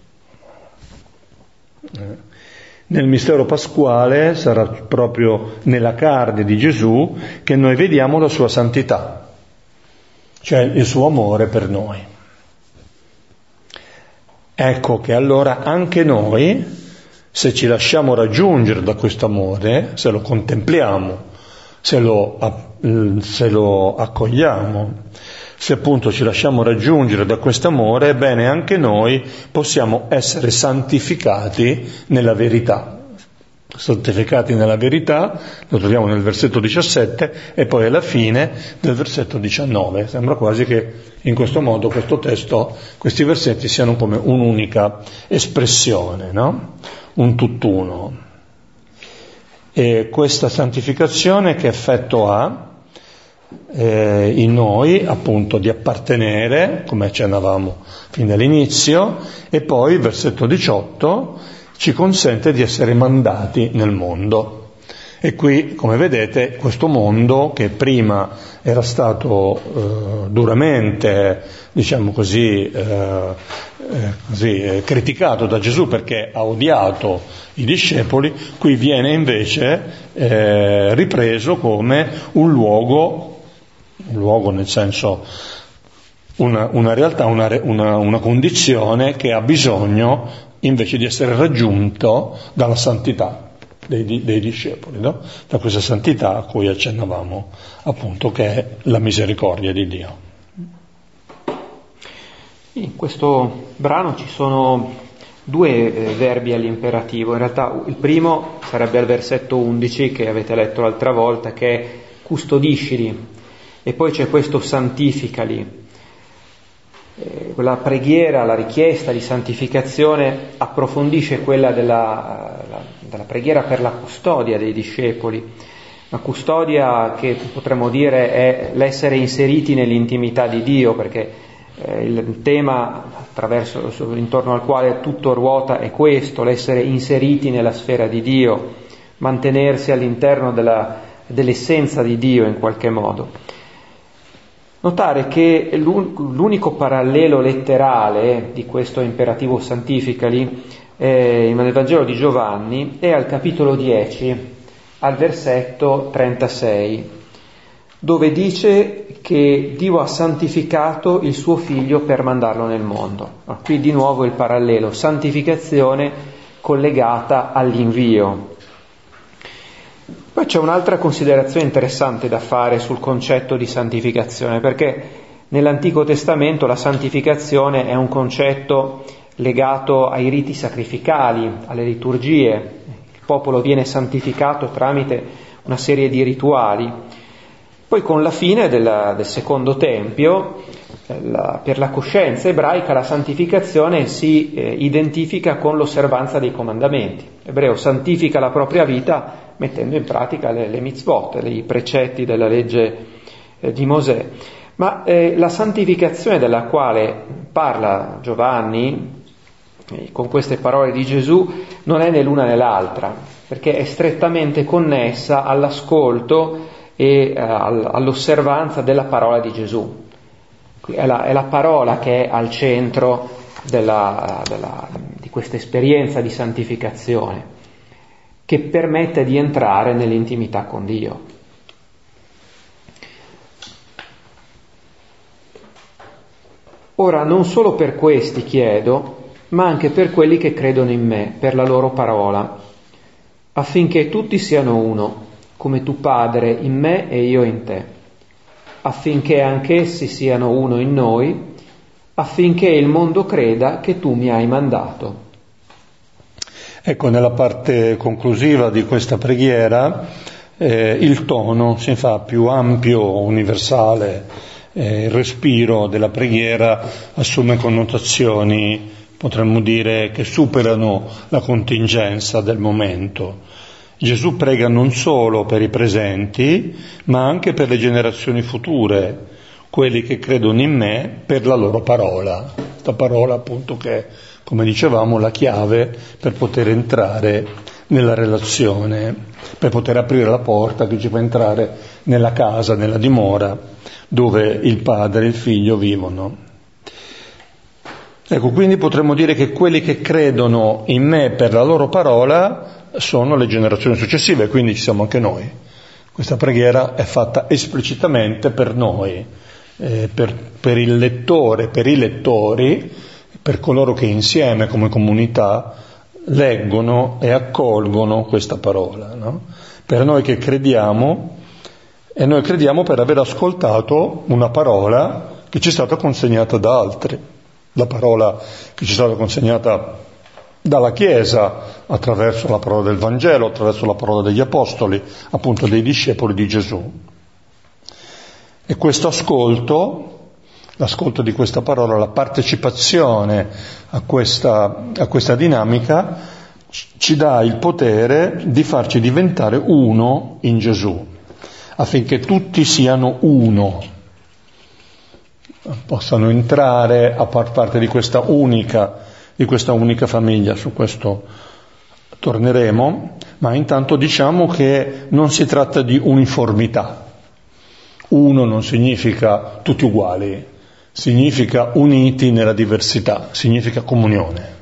Nel mistero pasquale sarà proprio nella carne di Gesù che noi vediamo la sua santità, cioè il suo amore per noi. Ecco che allora anche noi, se ci lasciamo raggiungere da questo amore, se lo contempliamo, se lo accogliamo, se appunto ci lasciamo raggiungere da questo amore, ebbene anche noi possiamo essere santificati nella verità. Santificati nella verità, lo troviamo nel versetto 17 e poi alla fine del versetto 19. Sembra quasi che in questo modo questo testo, questi versetti siano come un'unica espressione, no? Un tutt'uno. E questa santificazione che effetto ha in noi, appunto, di appartenere, come accennavamo fin dall'inizio, e poi il versetto 18 ci consente di essere mandati nel mondo. E qui, come vedete, questo mondo che prima era stato duramente, criticato da Gesù perché ha odiato i discepoli, qui viene invece ripreso come un luogo nel senso una realtà, una condizione che ha bisogno invece di essere raggiunto dalla santità dei discepoli, no? Da questa santità a cui accennavamo appunto, che è la misericordia di Dio. In questo brano ci sono due verbi all'imperativo. In realtà il primo sarebbe al versetto 11 che avete letto l'altra volta, che è custodiscili, e poi c'è questo santificali. La preghiera, la richiesta di santificazione approfondisce quella della preghiera per la custodia dei discepoli, una custodia che potremmo dire è l'essere inseriti nell'intimità di Dio, perché il tema intorno al quale tutto ruota è questo, l'essere inseriti nella sfera di Dio, mantenersi all'interno dell'essenza di Dio in qualche modo. Notare che l'unico parallelo letterale di questo imperativo santificali nel Vangelo di Giovanni è al capitolo 10, al versetto 36, dove dice che Dio ha santificato il suo figlio per mandarlo nel mondo. Qui di nuovo il parallelo, santificazione collegata all'invio. Poi c'è un'altra considerazione interessante da fare sul concetto di santificazione, perché nell'Antico Testamento la santificazione è un concetto legato ai riti sacrificali, alle liturgie. Il popolo viene santificato tramite una serie di rituali. Poi con la fine del secondo tempio, per la coscienza ebraica, la santificazione si identifica con l'osservanza dei comandamenti. L'ebreo santifica la propria vita mettendo in pratica le mitzvot, i precetti della legge di Mosè. Ma la santificazione della quale parla Giovanni con queste parole di Gesù non è né l'una né l'altra, perché è strettamente connessa all'ascolto e all'osservanza della parola di Gesù. È la parola che è al centro di questa esperienza di santificazione, che permette di entrare nell'intimità con Dio. Ora, non solo per questi chiedo, ma anche per quelli che credono in me, per la loro parola, affinché tutti siano uno, come tu, Padre, in me e io in te, affinché anch'essi siano uno in noi, affinché il mondo creda che tu mi hai mandato. Ecco, nella parte conclusiva di questa preghiera il tono si fa più ampio, universale, il respiro della preghiera assume connotazioni, potremmo dire, che superano la contingenza del momento. Gesù prega non solo per i presenti, ma anche per le generazioni future, quelli che credono in me per la loro parola. Questa parola appunto che è, come dicevamo, la chiave per poter entrare nella relazione, per poter aprire la porta che ci fa entrare nella casa, nella dimora, dove il Padre e il Figlio vivono. Ecco, quindi potremmo dire che quelli che credono in me per la loro parola sono le generazioni successive, quindi ci siamo anche noi. Questa preghiera è fatta esplicitamente per noi, per il lettore, per i lettori, per coloro che insieme come comunità leggono e accolgono questa parola, no? Per noi che crediamo, e noi crediamo per aver ascoltato una parola che ci è stata consegnata da altri, la parola che ci è stata consegnata dalla Chiesa attraverso la parola del Vangelo, attraverso la parola degli Apostoli, appunto dei discepoli di Gesù. E questo ascolto, l'ascolto di questa parola, la partecipazione a questa dinamica ci dà il potere di farci diventare uno in Gesù, affinché tutti siano uno, possano entrare a far parte di questa unica famiglia. Su questo torneremo, ma intanto diciamo che non si tratta di uniformità. Uno non significa tutti uguali, significa uniti nella diversità, significa comunione.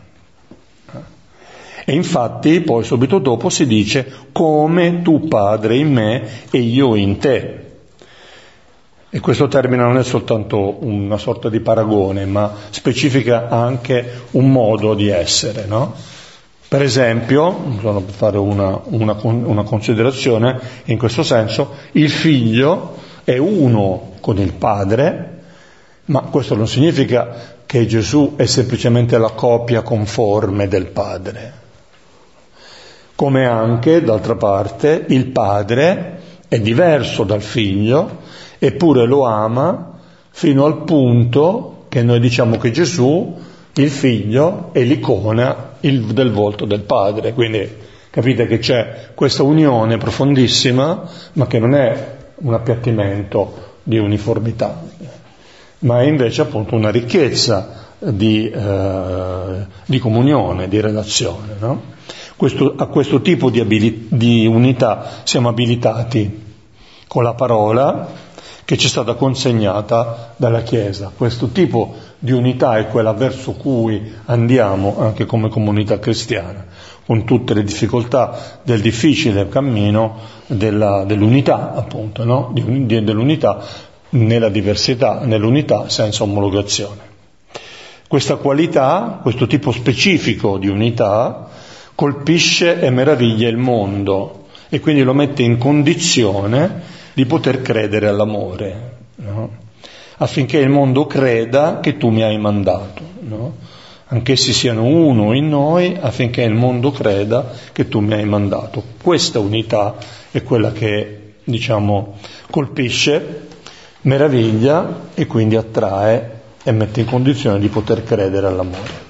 E infatti poi subito dopo si dice come tu, Padre, in me e io in te. E questo termine non è soltanto una sorta di paragone, ma specifica anche un modo di essere, no? Per esempio, per fare una considerazione in questo senso, il figlio è uno con il padre, ma questo non significa che Gesù è semplicemente la copia conforme del Padre. Come anche, d'altra parte, il Padre è diverso dal Figlio, eppure lo ama fino al punto che noi diciamo che Gesù, il Figlio, è l'icona del volto del Padre. Quindi capite che c'è questa unione profondissima, ma che non è un appiattimento di uniformità, ma è invece appunto una ricchezza di comunione, di relazione, no? A questo tipo di unità siamo abilitati con la parola che ci è stata consegnata dalla Chiesa. Questo tipo di unità è quella verso cui andiamo anche come comunità cristiana, con tutte le difficoltà del difficile cammino dell'unità, appunto, no? Dell'unità nella diversità, nell'unità senza omologazione. Questa qualità, questo tipo specifico di unità, colpisce e meraviglia il mondo e quindi lo mette in condizione di poter credere all'amore, no? Affinché il mondo creda che tu mi hai mandato, no? Anch'essi siano uno in noi, affinché il mondo creda che tu mi hai mandato. Questa unità è quella che, diciamo, colpisce, meraviglia e quindi attrae e mette in condizione di poter credere all'amore.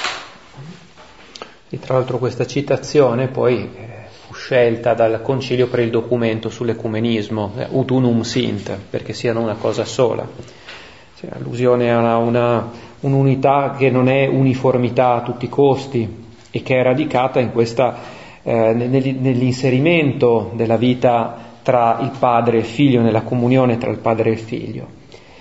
E tra l'altro questa citazione poi fu scelta dal Concilio per il documento sull'ecumenismo, ut unum sint, perché siano una cosa sola. Cioè, allusione a un'unità che non è uniformità a tutti i costi e che è radicata in questa nell'inserimento della vita tra il padre e il figlio, nella comunione tra il padre e il figlio.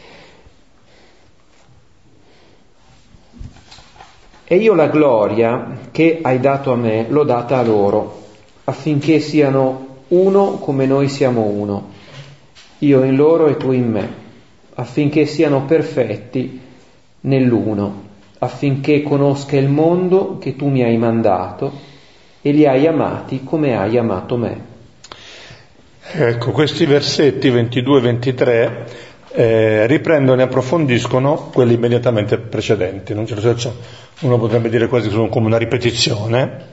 E io la gloria che hai dato a me l'ho data a loro, affinché siano uno come noi siamo uno, io in loro e tu in me, affinché siano perfetti nell'uno, affinché conosca il mondo che tu mi hai mandato e li hai amati come hai amato me. Ecco, questi versetti 22 e 23 riprendono e approfondiscono quelli immediatamente precedenti. In un certo senso uno potrebbe dire quasi che sono come una ripetizione,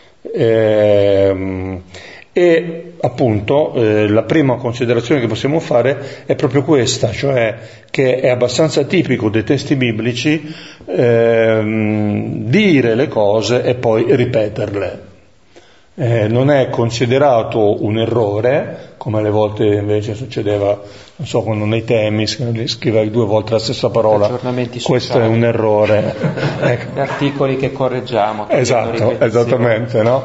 e appunto la prima considerazione che possiamo fare è proprio questa, cioè che è abbastanza tipico dei testi biblici dire le cose e poi ripeterle. Non è considerato un errore, come alle volte invece succedeva, non so, quando nei temi scrivevi 2 volte la stessa parola, questo è un errore. Ecco. Articoli che correggiamo. Esatto, esattamente, no?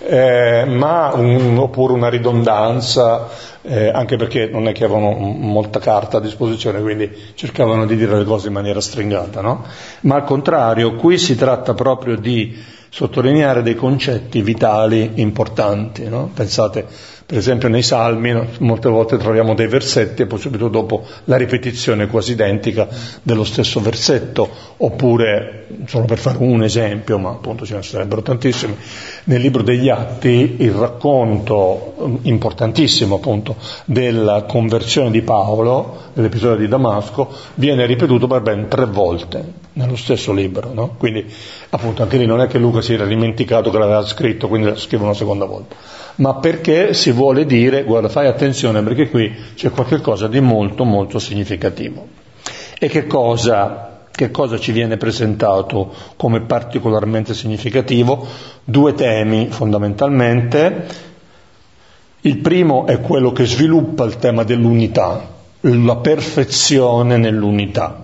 Oppure una ridondanza, anche perché non è che avevano molta carta a disposizione, quindi cercavano di dire le cose in maniera stringata, no? Ma al contrario, qui si tratta proprio di sottolineare dei concetti vitali importanti, no? Pensate, per esempio, nei Salmi, no? Molte volte troviamo dei versetti e poi subito dopo la ripetizione quasi identica dello stesso versetto, oppure, solo per fare un esempio, ma appunto ce ne sarebbero tantissimi, nel libro degli Atti il racconto importantissimo appunto della conversione di Paolo, dell'episodio di Damasco, viene ripetuto per ben 3 volte nello stesso libro, no? Quindi appunto anche lì non è che Luca si era dimenticato che l'aveva scritto, quindi la scrive una seconda volta, ma perché si vuole dire, guarda, fai attenzione perché qui c'è qualche cosa di molto molto significativo. E che cosa ci viene presentato come particolarmente significativo? 2 temi fondamentalmente. Il primo è quello che sviluppa il tema dell'unità, la perfezione nell'unità.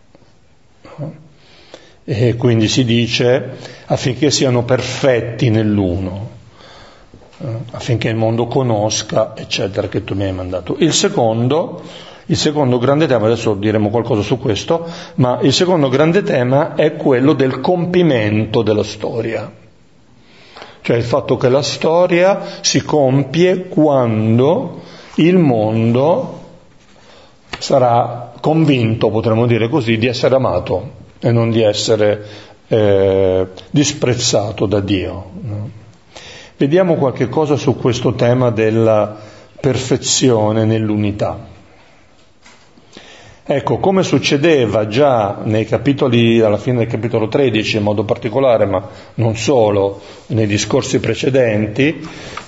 E quindi si dice affinché siano perfetti nell'uno, affinché il mondo conosca, eccetera, che tu mi hai mandato. Il secondo grande tema, adesso diremo qualcosa su questo, ma il secondo grande tema è quello del compimento della storia, cioè il fatto che la storia si compie quando il mondo sarà convinto, potremmo dire così, di essere amato e non di essere disprezzato da Dio, no? Vediamo qualche cosa su questo tema della perfezione nell'unità. Ecco, come succedeva già nei capitoli, alla fine del capitolo 13 in modo particolare, ma non solo, nei discorsi precedenti,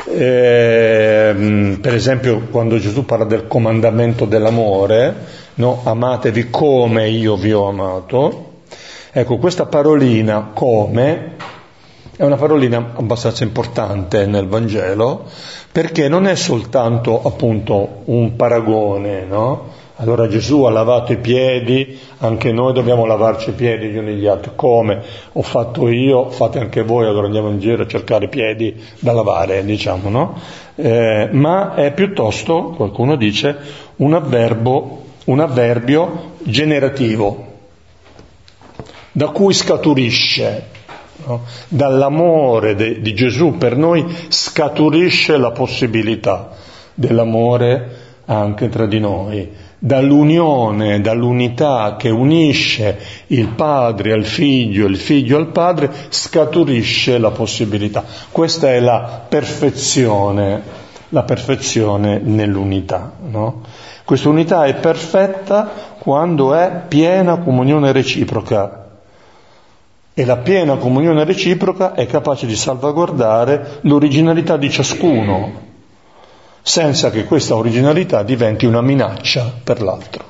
per esempio quando Gesù parla del comandamento dell'amore, no? Amatevi come io vi ho amato. Ecco, questa parolina come è una parolina abbastanza importante nel Vangelo, perché non è soltanto appunto un paragone, no? Allora Gesù ha lavato i piedi, anche noi dobbiamo lavarci i piedi gli uni gli altri. Come ho fatto io, fate anche voi, allora andiamo in giro a cercare piedi da lavare, diciamo, no? Ma è piuttosto, qualcuno dice, un avverbio generativo, da cui scaturisce, no? Dall'amore di Gesù per noi scaturisce la possibilità dell'amore anche tra di noi, dall'unione, dall'unità che unisce il padre al figlio, il figlio al padre, scaturisce la possibilità. Questa è la perfezione nell'unità, no? Questa unità è perfetta quando è piena comunione reciproca, e la piena comunione reciproca è capace di salvaguardare l'originalità di ciascuno, senza che questa originalità diventi una minaccia per l'altro.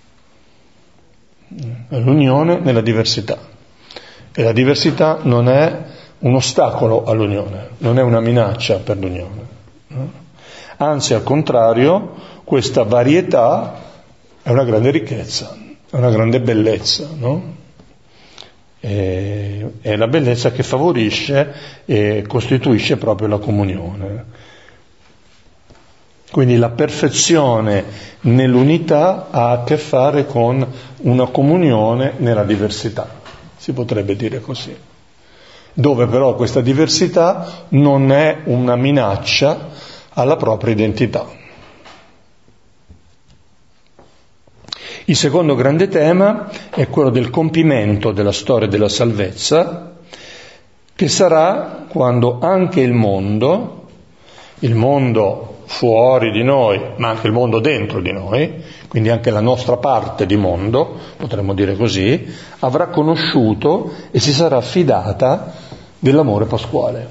L'unione nella diversità. E la diversità non è un ostacolo all'unione, non è una minaccia per l'unione. Anzi, al contrario, questa varietà è una grande ricchezza, è una grande bellezza, no? È la bellezza che favorisce e costituisce proprio la comunione. Quindi la perfezione nell'unità ha a che fare con una comunione nella diversità, si potrebbe dire così, dove però questa diversità non è una minaccia alla propria identità. Il secondo grande tema è quello del compimento della storia della salvezza, che sarà quando anche il mondo fuori di noi, ma anche il mondo dentro di noi, quindi anche la nostra parte di mondo, potremmo dire così, avrà conosciuto e si sarà fidata dell'amore pasquale.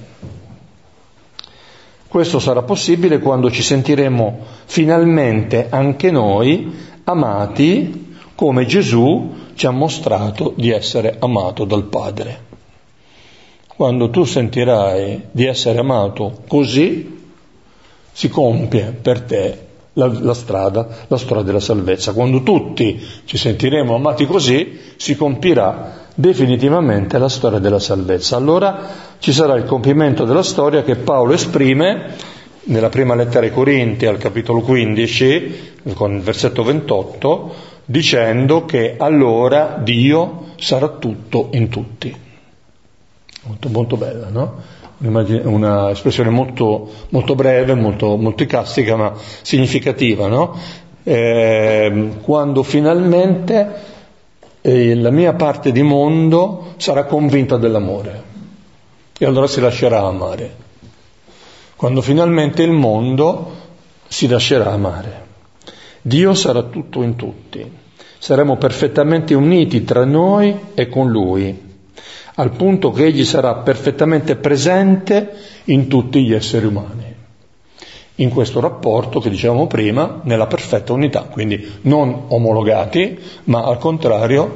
Questo sarà possibile quando ci sentiremo finalmente anche noi amati come Gesù ci ha mostrato di essere amato dal Padre. Quando tu sentirai di essere amato così, si compie per te la storia della salvezza. Quando tutti ci sentiremo amati così, si compirà definitivamente la storia della salvezza. Allora ci sarà il compimento della storia che Paolo esprime nella prima lettera ai Corinti, al capitolo 15, con il versetto 28, dicendo che allora Dio sarà tutto in tutti. Molto, molto bella, no? Una espressione molto, molto breve, molto icastica, ma significativa, no? Quando finalmente la mia parte di mondo sarà convinta dell'amore, e allora si lascerà amare. Quando finalmente il mondo si lascerà amare. Dio sarà tutto in tutti. Saremo perfettamente uniti tra noi e con Lui, al punto che Egli sarà perfettamente presente in tutti gli esseri umani. In questo rapporto che dicevamo prima, nella perfetta unità, quindi non omologati, ma al contrario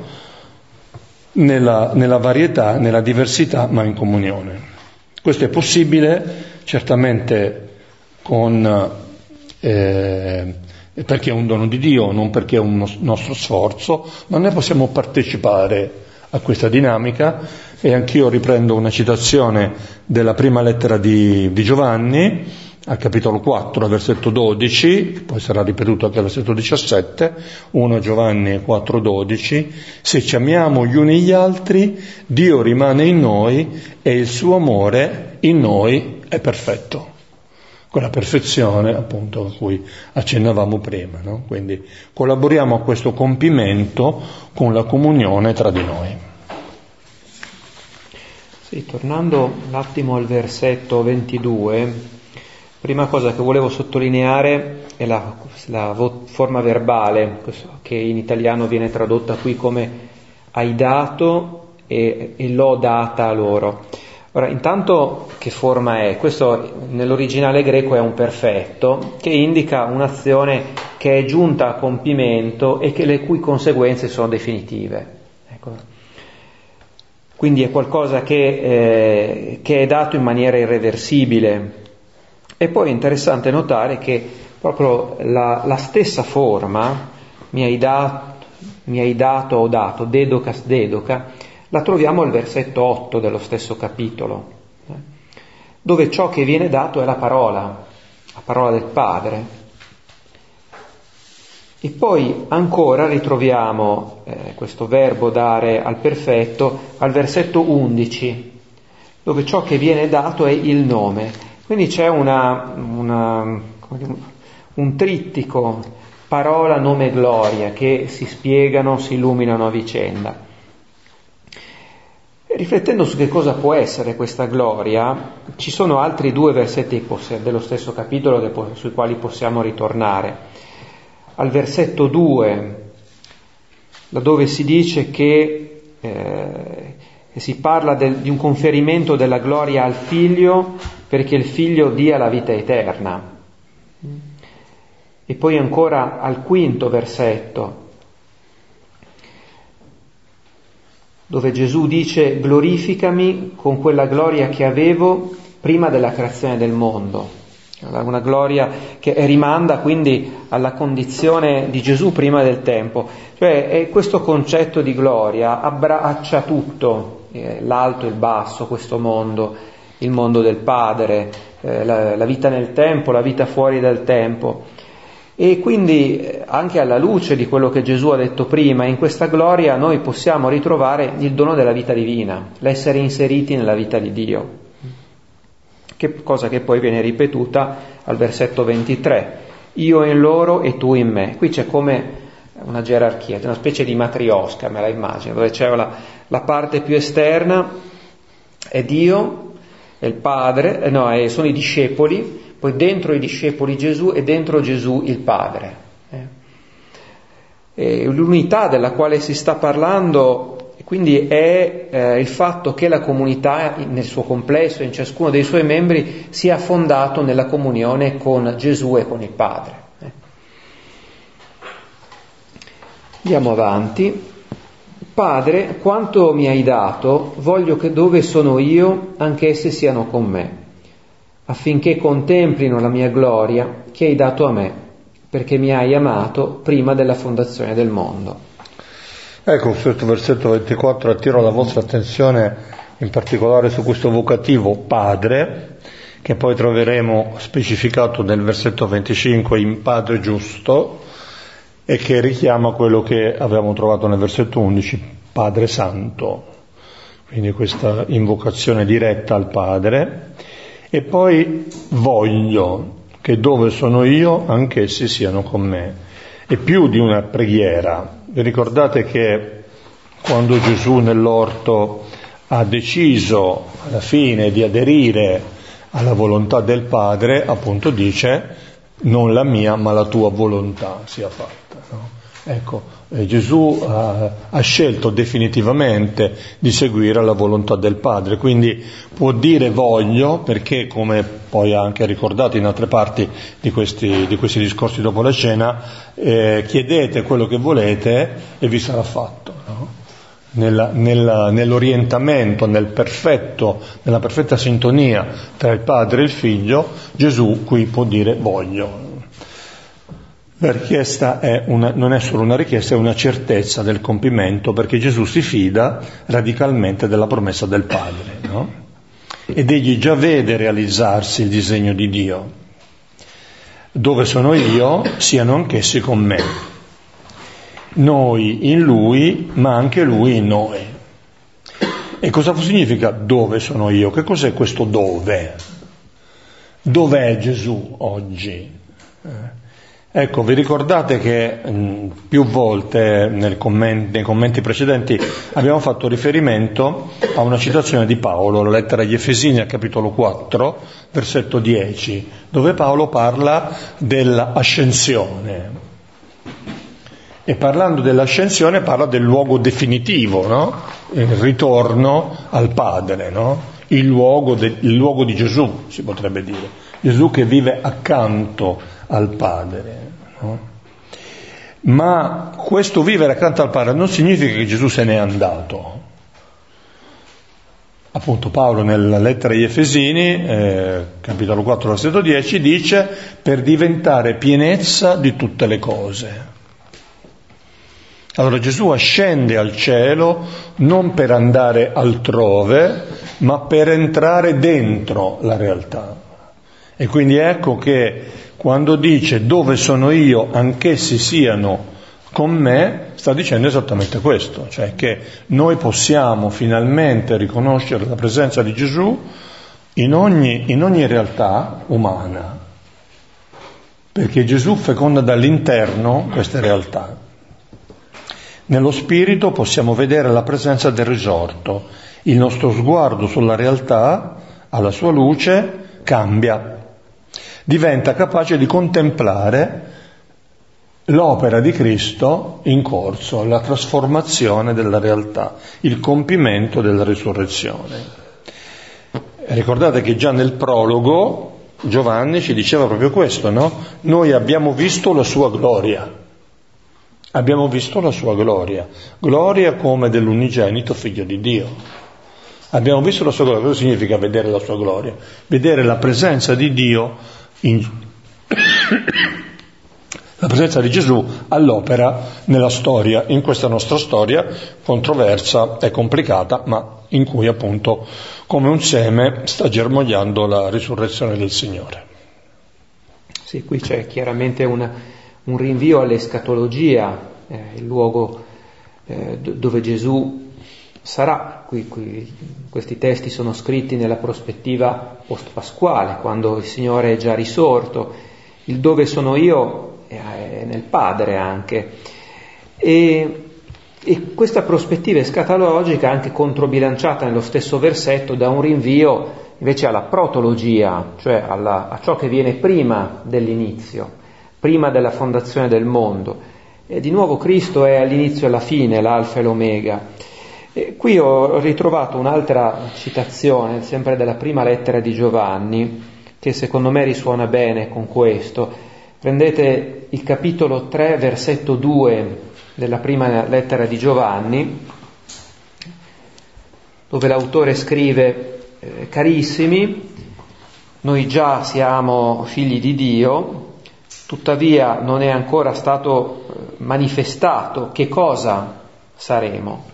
nella varietà, nella diversità, ma in comunione. Questo è possibile certamente perché è un dono di Dio, non perché è un nostro sforzo, ma noi possiamo partecipare a questa dinamica. E anch'io riprendo una citazione della prima lettera di Giovanni, al capitolo 4, versetto 12, poi sarà ripetuto anche al versetto 17, 1 Giovanni 4, 12, se ci amiamo gli uni gli altri, Dio rimane in noi e il suo amore in noi è perfetto. Quella perfezione, appunto, a cui accennavamo prima, no? Quindi collaboriamo a questo compimento con la comunione tra di noi. Sì, tornando un attimo al versetto 22, Prima cosa che volevo sottolineare è la forma verbale, che in italiano viene tradotta qui come hai dato e l'ho data a loro. Ora, intanto che forma è? Questo nell'originale greco è un perfetto che indica un'azione che è giunta a compimento e le cui conseguenze sono definitive. Ecco. Quindi è qualcosa che è dato in maniera irreversibile. E poi è interessante notare che proprio la stessa forma, mi hai dato o dato, dedocas dedoca, la troviamo al versetto 8 dello stesso capitolo, dove ciò che viene dato è la parola del Padre. E poi ancora ritroviamo questo verbo dare al perfetto al versetto 11, dove ciò che viene dato è il nome. Quindi c'è un trittico, parola, nome, gloria, che si spiegano, si illuminano a vicenda. Riflettendo su che cosa può essere questa gloria, ci sono altri 2 versetti dello stesso capitolo sui quali possiamo ritornare. Al versetto 2, laddove si dice che si parla di un conferimento della gloria al Figlio perché il Figlio dia la vita eterna. E poi ancora al 5° versetto, dove Gesù dice glorificami con quella gloria che avevo prima della creazione del mondo. Una gloria che rimanda quindi alla condizione di Gesù prima del tempo. Cioè è questo concetto di gloria abbraccia tutto, l'alto e il basso, questo mondo, il mondo del Padre, la vita nel tempo, la vita fuori dal tempo. E quindi anche alla luce di quello che Gesù ha detto prima, in questa gloria noi possiamo ritrovare il dono della vita divina, l'essere inseriti nella vita di Dio, cosa che poi viene ripetuta al versetto 23, io in loro e tu in me. Qui c'è come una gerarchia, c'è una specie di matriosca, me la immagino, dove c'è la parte più esterna, è Dio, è il Padre, sono i discepoli, poi dentro i discepoli Gesù e dentro Gesù il Padre. E l'unità della quale si sta parlando quindi è il fatto che la comunità nel suo complesso, in ciascuno dei suoi membri, sia fondato nella comunione con Gesù e con il Padre. Andiamo avanti. Padre, quanto mi hai dato, voglio che dove sono io anch'essi siano con me, affinché contemplino la mia gloria che hai dato a me, perché mi hai amato prima della fondazione del mondo. Ecco, questo versetto 24 attiro la vostra attenzione in particolare su questo vocativo Padre, che poi troveremo specificato nel versetto 25 in Padre giusto, e che richiama quello che abbiamo trovato nel versetto 11, Padre Santo. Quindi questa invocazione diretta al Padre. E poi voglio che dove sono io anch'essi siano con me. È più di una preghiera. Vi ricordate che quando Gesù nell'orto ha deciso alla fine di aderire alla volontà del Padre, appunto dice non la mia ma la tua volontà sia fatta, no? Ecco, Gesù ha scelto definitivamente di seguire la volontà del Padre, quindi può dire voglio, perché come poi ha anche ricordato in altre parti di questi discorsi dopo la cena, chiedete quello che volete e vi sarà fatto, no? Nell'orientamento, nella perfetta sintonia tra il Padre e il Figlio, Gesù qui può dire voglio. La richiesta non è solo una richiesta, è una certezza del compimento, perché Gesù si fida radicalmente della promessa del Padre, no? Ed egli già vede realizzarsi il disegno di Dio. Dove sono io, siano anch'essi con me. Noi in Lui, ma anche Lui in noi. E cosa significa dove sono io? Che cos'è questo dove? Dov'è Gesù oggi? Ecco, vi ricordate che più volte nei commenti precedenti abbiamo fatto riferimento a una citazione di Paolo, la lettera agli Efesini al capitolo 4, versetto 10, dove Paolo parla dell'ascensione. E parlando dell'ascensione parla del luogo definitivo, no? Il ritorno al Padre, no? Il luogo di Gesù, si potrebbe dire. Gesù che vive accanto al Padre, no? Ma questo vivere accanto al Padre non significa che Gesù se n'è andato. Appunto Paolo nella lettera agli Efesini, capitolo 4, versetto 10, dice per diventare pienezza di tutte le cose. Allora Gesù ascende al cielo non per andare altrove, ma per entrare dentro la realtà. E quindi ecco che quando dice dove sono io, anch'essi siano con me, sta dicendo esattamente questo, cioè che noi possiamo finalmente riconoscere la presenza di Gesù in ogni realtà umana, perché Gesù feconda dall'interno queste realtà. Nello spirito possiamo vedere la presenza del risorto, il nostro sguardo sulla realtà, alla sua luce, cambia. Diventa capace di contemplare l'opera di Cristo in corso, la trasformazione della realtà, il compimento della risurrezione. Ricordate che già nel prologo Giovanni ci diceva proprio questo, no? Noi abbiamo visto la sua gloria. Abbiamo visto la sua gloria. Gloria come dell'unigenito figlio di Dio. Abbiamo visto la sua gloria. Cosa significa vedere la sua gloria? Vedere la presenza di Dio la presenza di Gesù all'opera nella storia, in questa nostra storia controversa e complicata, ma in cui appunto come un seme sta germogliando la risurrezione del Signore. Sì, qui c'è chiaramente un rinvio all'escatologia, il luogo dove Gesù sarà. Questi testi sono scritti nella prospettiva post-pasquale, quando il Signore è già risorto. Il dove sono io è nel Padre anche. E questa prospettiva escatologica, anche controbilanciata nello stesso versetto, da un rinvio invece alla protologia, cioè a ciò che viene prima dell'inizio, prima della fondazione del mondo. E di nuovo Cristo è all'inizio e alla fine, l'alfa e l'omega. E qui ho ritrovato un'altra citazione, sempre della prima lettera di Giovanni, che secondo me risuona bene con questo. Prendete il capitolo 3, versetto 2 della prima lettera di Giovanni, dove l'autore scrive: carissimi, noi già siamo figli di Dio, tuttavia non è ancora stato manifestato che cosa saremo.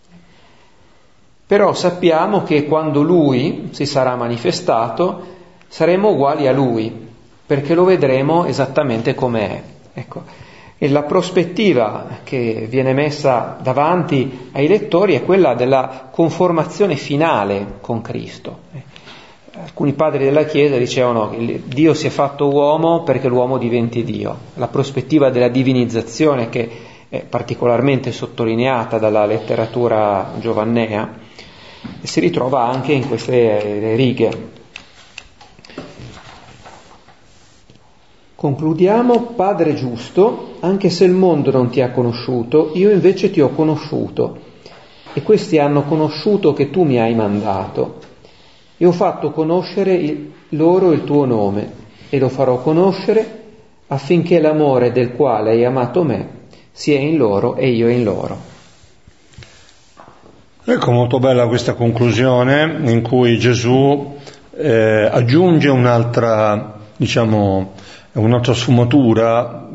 Però sappiamo che quando Lui si sarà manifestato saremo uguali a Lui, perché lo vedremo esattamente come è. Ecco. E la prospettiva che viene messa davanti ai lettori è quella della conformazione finale con Cristo. Alcuni padri della Chiesa dicevano che Dio si è fatto uomo perché l'uomo diventi Dio. La prospettiva della divinizzazione, che è particolarmente sottolineata dalla letteratura giovannea, si ritrova anche in queste righe. Concludiamo: Padre giusto, anche se il mondo non ti ha conosciuto, io invece ti ho conosciuto, e questi hanno conosciuto che tu mi hai mandato, e ho fatto conoscere loro il tuo nome, e lo farò conoscere affinché l'amore del quale hai amato me sia in loro e io in loro. Ecco, molto bella questa conclusione in cui Gesù aggiunge un'altra sfumatura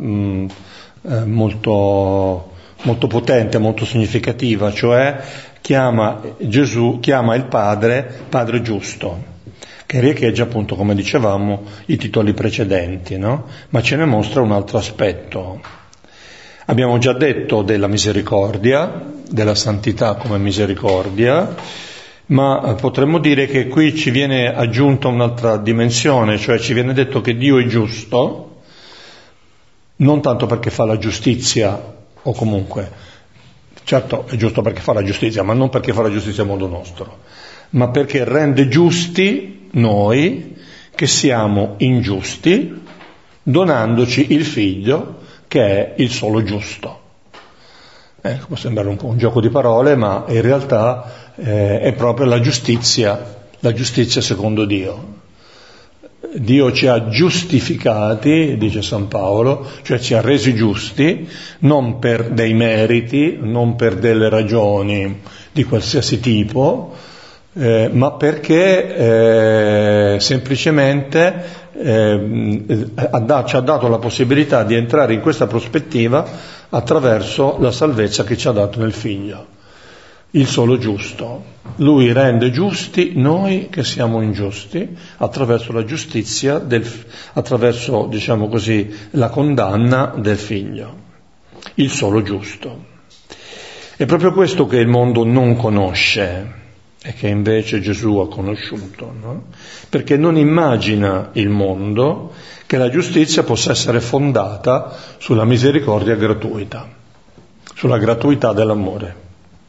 molto, molto potente, molto significativa, cioè Gesù chiama il Padre giusto, che riecheggia appunto, come dicevamo, i titoli precedenti, no? Ma ce ne mostra un altro aspetto. Abbiamo già detto della misericordia, della santità come misericordia, ma potremmo dire che qui ci viene aggiunta un'altra dimensione, cioè ci viene detto che Dio è giusto, non tanto perché fa la giustizia, o comunque, certo è giusto perché fa la giustizia, ma non perché fa la giustizia a modo nostro, ma perché rende giusti noi che siamo ingiusti, donandoci il figlio che è il solo giusto. Può sembrare un po' un gioco di parole, ma in realtà è proprio la giustizia secondo Dio. Dio ci ha giustificati, dice San Paolo, cioè ci ha resi giusti, non per dei meriti, non per delle ragioni di qualsiasi tipo, ma perché semplicemente ci ha dato la possibilità di entrare in questa prospettiva attraverso la salvezza che ci ha dato nel Figlio, il solo giusto. Lui rende giusti noi che siamo ingiusti attraverso la giustizia, attraverso, diciamo così, la condanna del Figlio, il solo giusto. È proprio questo che il mondo non conosce e che invece Gesù ha conosciuto, no? Perché non immagina il mondo che la giustizia possa essere fondata sulla misericordia gratuita, sulla gratuità dell'amore.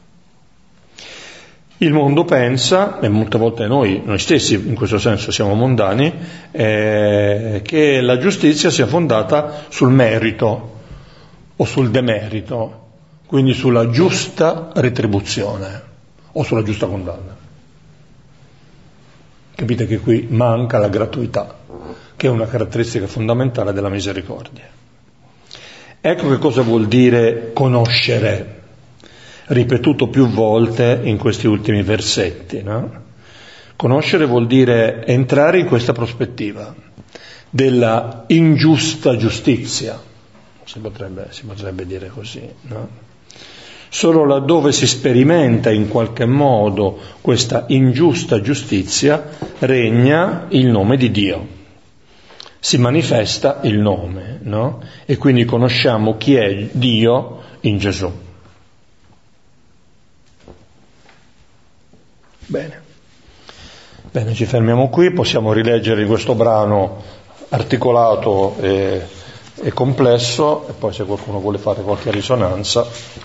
Il mondo pensa, e molte volte noi stessi in questo senso siamo mondani, che la giustizia sia fondata sul merito o sul demerito, quindi sulla giusta retribuzione o sulla giusta condanna. Capite che qui manca la gratuità, che è una caratteristica fondamentale della misericordia. Ecco che cosa vuol dire conoscere, ripetuto più volte in questi ultimi versetti, no? Conoscere vuol dire entrare in questa prospettiva della ingiusta giustizia, si potrebbe dire così, no? Solo laddove si sperimenta in qualche modo questa ingiusta giustizia regna il nome di Dio, si manifesta il nome, no? E quindi conosciamo chi è Dio in Gesù. Bene, ci fermiamo qui, possiamo rileggere questo brano articolato e complesso, e poi se qualcuno vuole fare qualche risonanza.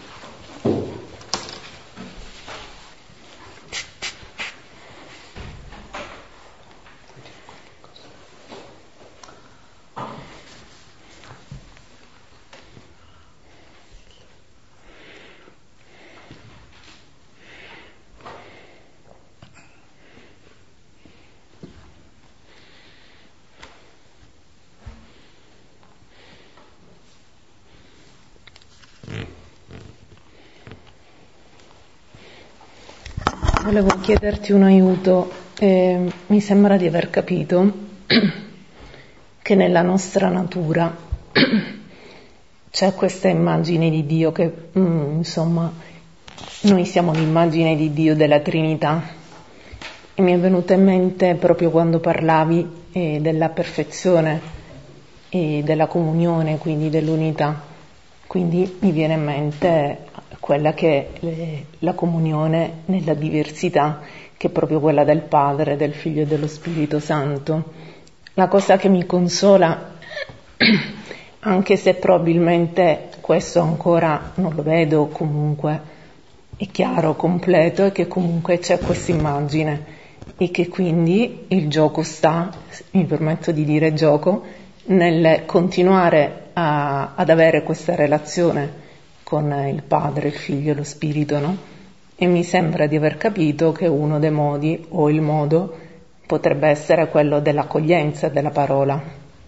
Volevo chiederti un aiuto. Mi sembra di aver capito che nella nostra natura c'è questa immagine di Dio che, insomma, noi siamo l'immagine di Dio della Trinità. E mi è venuto in mente proprio quando parlavi della perfezione e della comunione, quindi dell'unità. Quindi mi viene in mente quella che è la comunione nella diversità, che è proprio quella del Padre, del Figlio e dello Spirito Santo. La cosa che mi consola, anche se probabilmente questo ancora non lo vedo comunque è chiaro, completo, è che comunque c'è questa immagine e che quindi il gioco sta, mi permetto di dire gioco, nel continuare ad avere questa relazione con il Padre, il Figlio e lo Spirito, no? E mi sembra di aver capito che uno dei modi, o il modo, potrebbe essere quello dell'accoglienza della parola.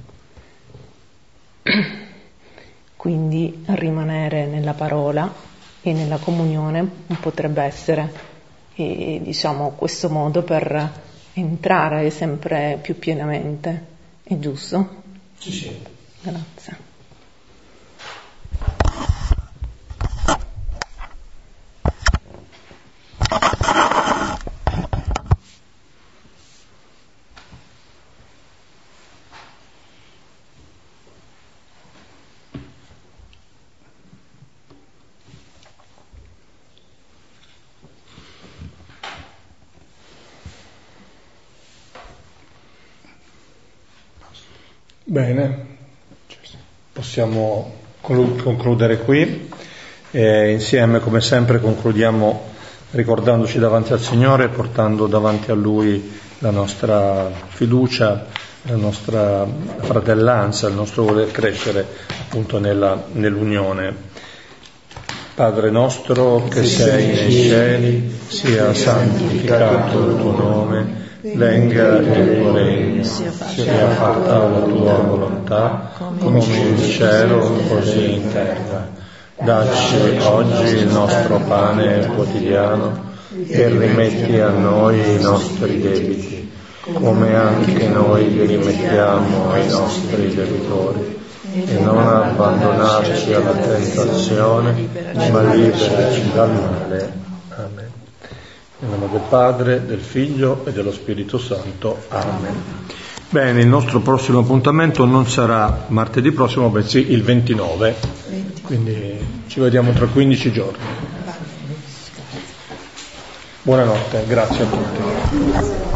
Quindi rimanere nella parola e nella comunione potrebbe essere, diciamo, questo modo per entrare sempre più pienamente. È giusto? Sì. Grazie. Bene, possiamo concludere qui. Insieme, come sempre, concludiamo ricordandoci davanti al Signore, portando davanti a Lui la nostra fiducia, la nostra fratellanza, il nostro voler crescere appunto nell'unione. Padre nostro che sei nei cieli, sia santificato il tuo nome, venga il tuo regno, sia fatta la tua volontà, come in cielo così in terra. Dacci oggi il nostro pane quotidiano e rimetti a noi i nostri debiti, come anche noi li rimettiamo ai nostri debitori. E non abbandonarci alla tentazione, ma liberaci dal male. Amen. Nel nome del Padre, del Figlio e dello Spirito Santo. Amen. Bene, il nostro prossimo appuntamento non sarà martedì prossimo, bensì il 29, quindi ci vediamo tra 15 giorni. Buonanotte, grazie a tutti.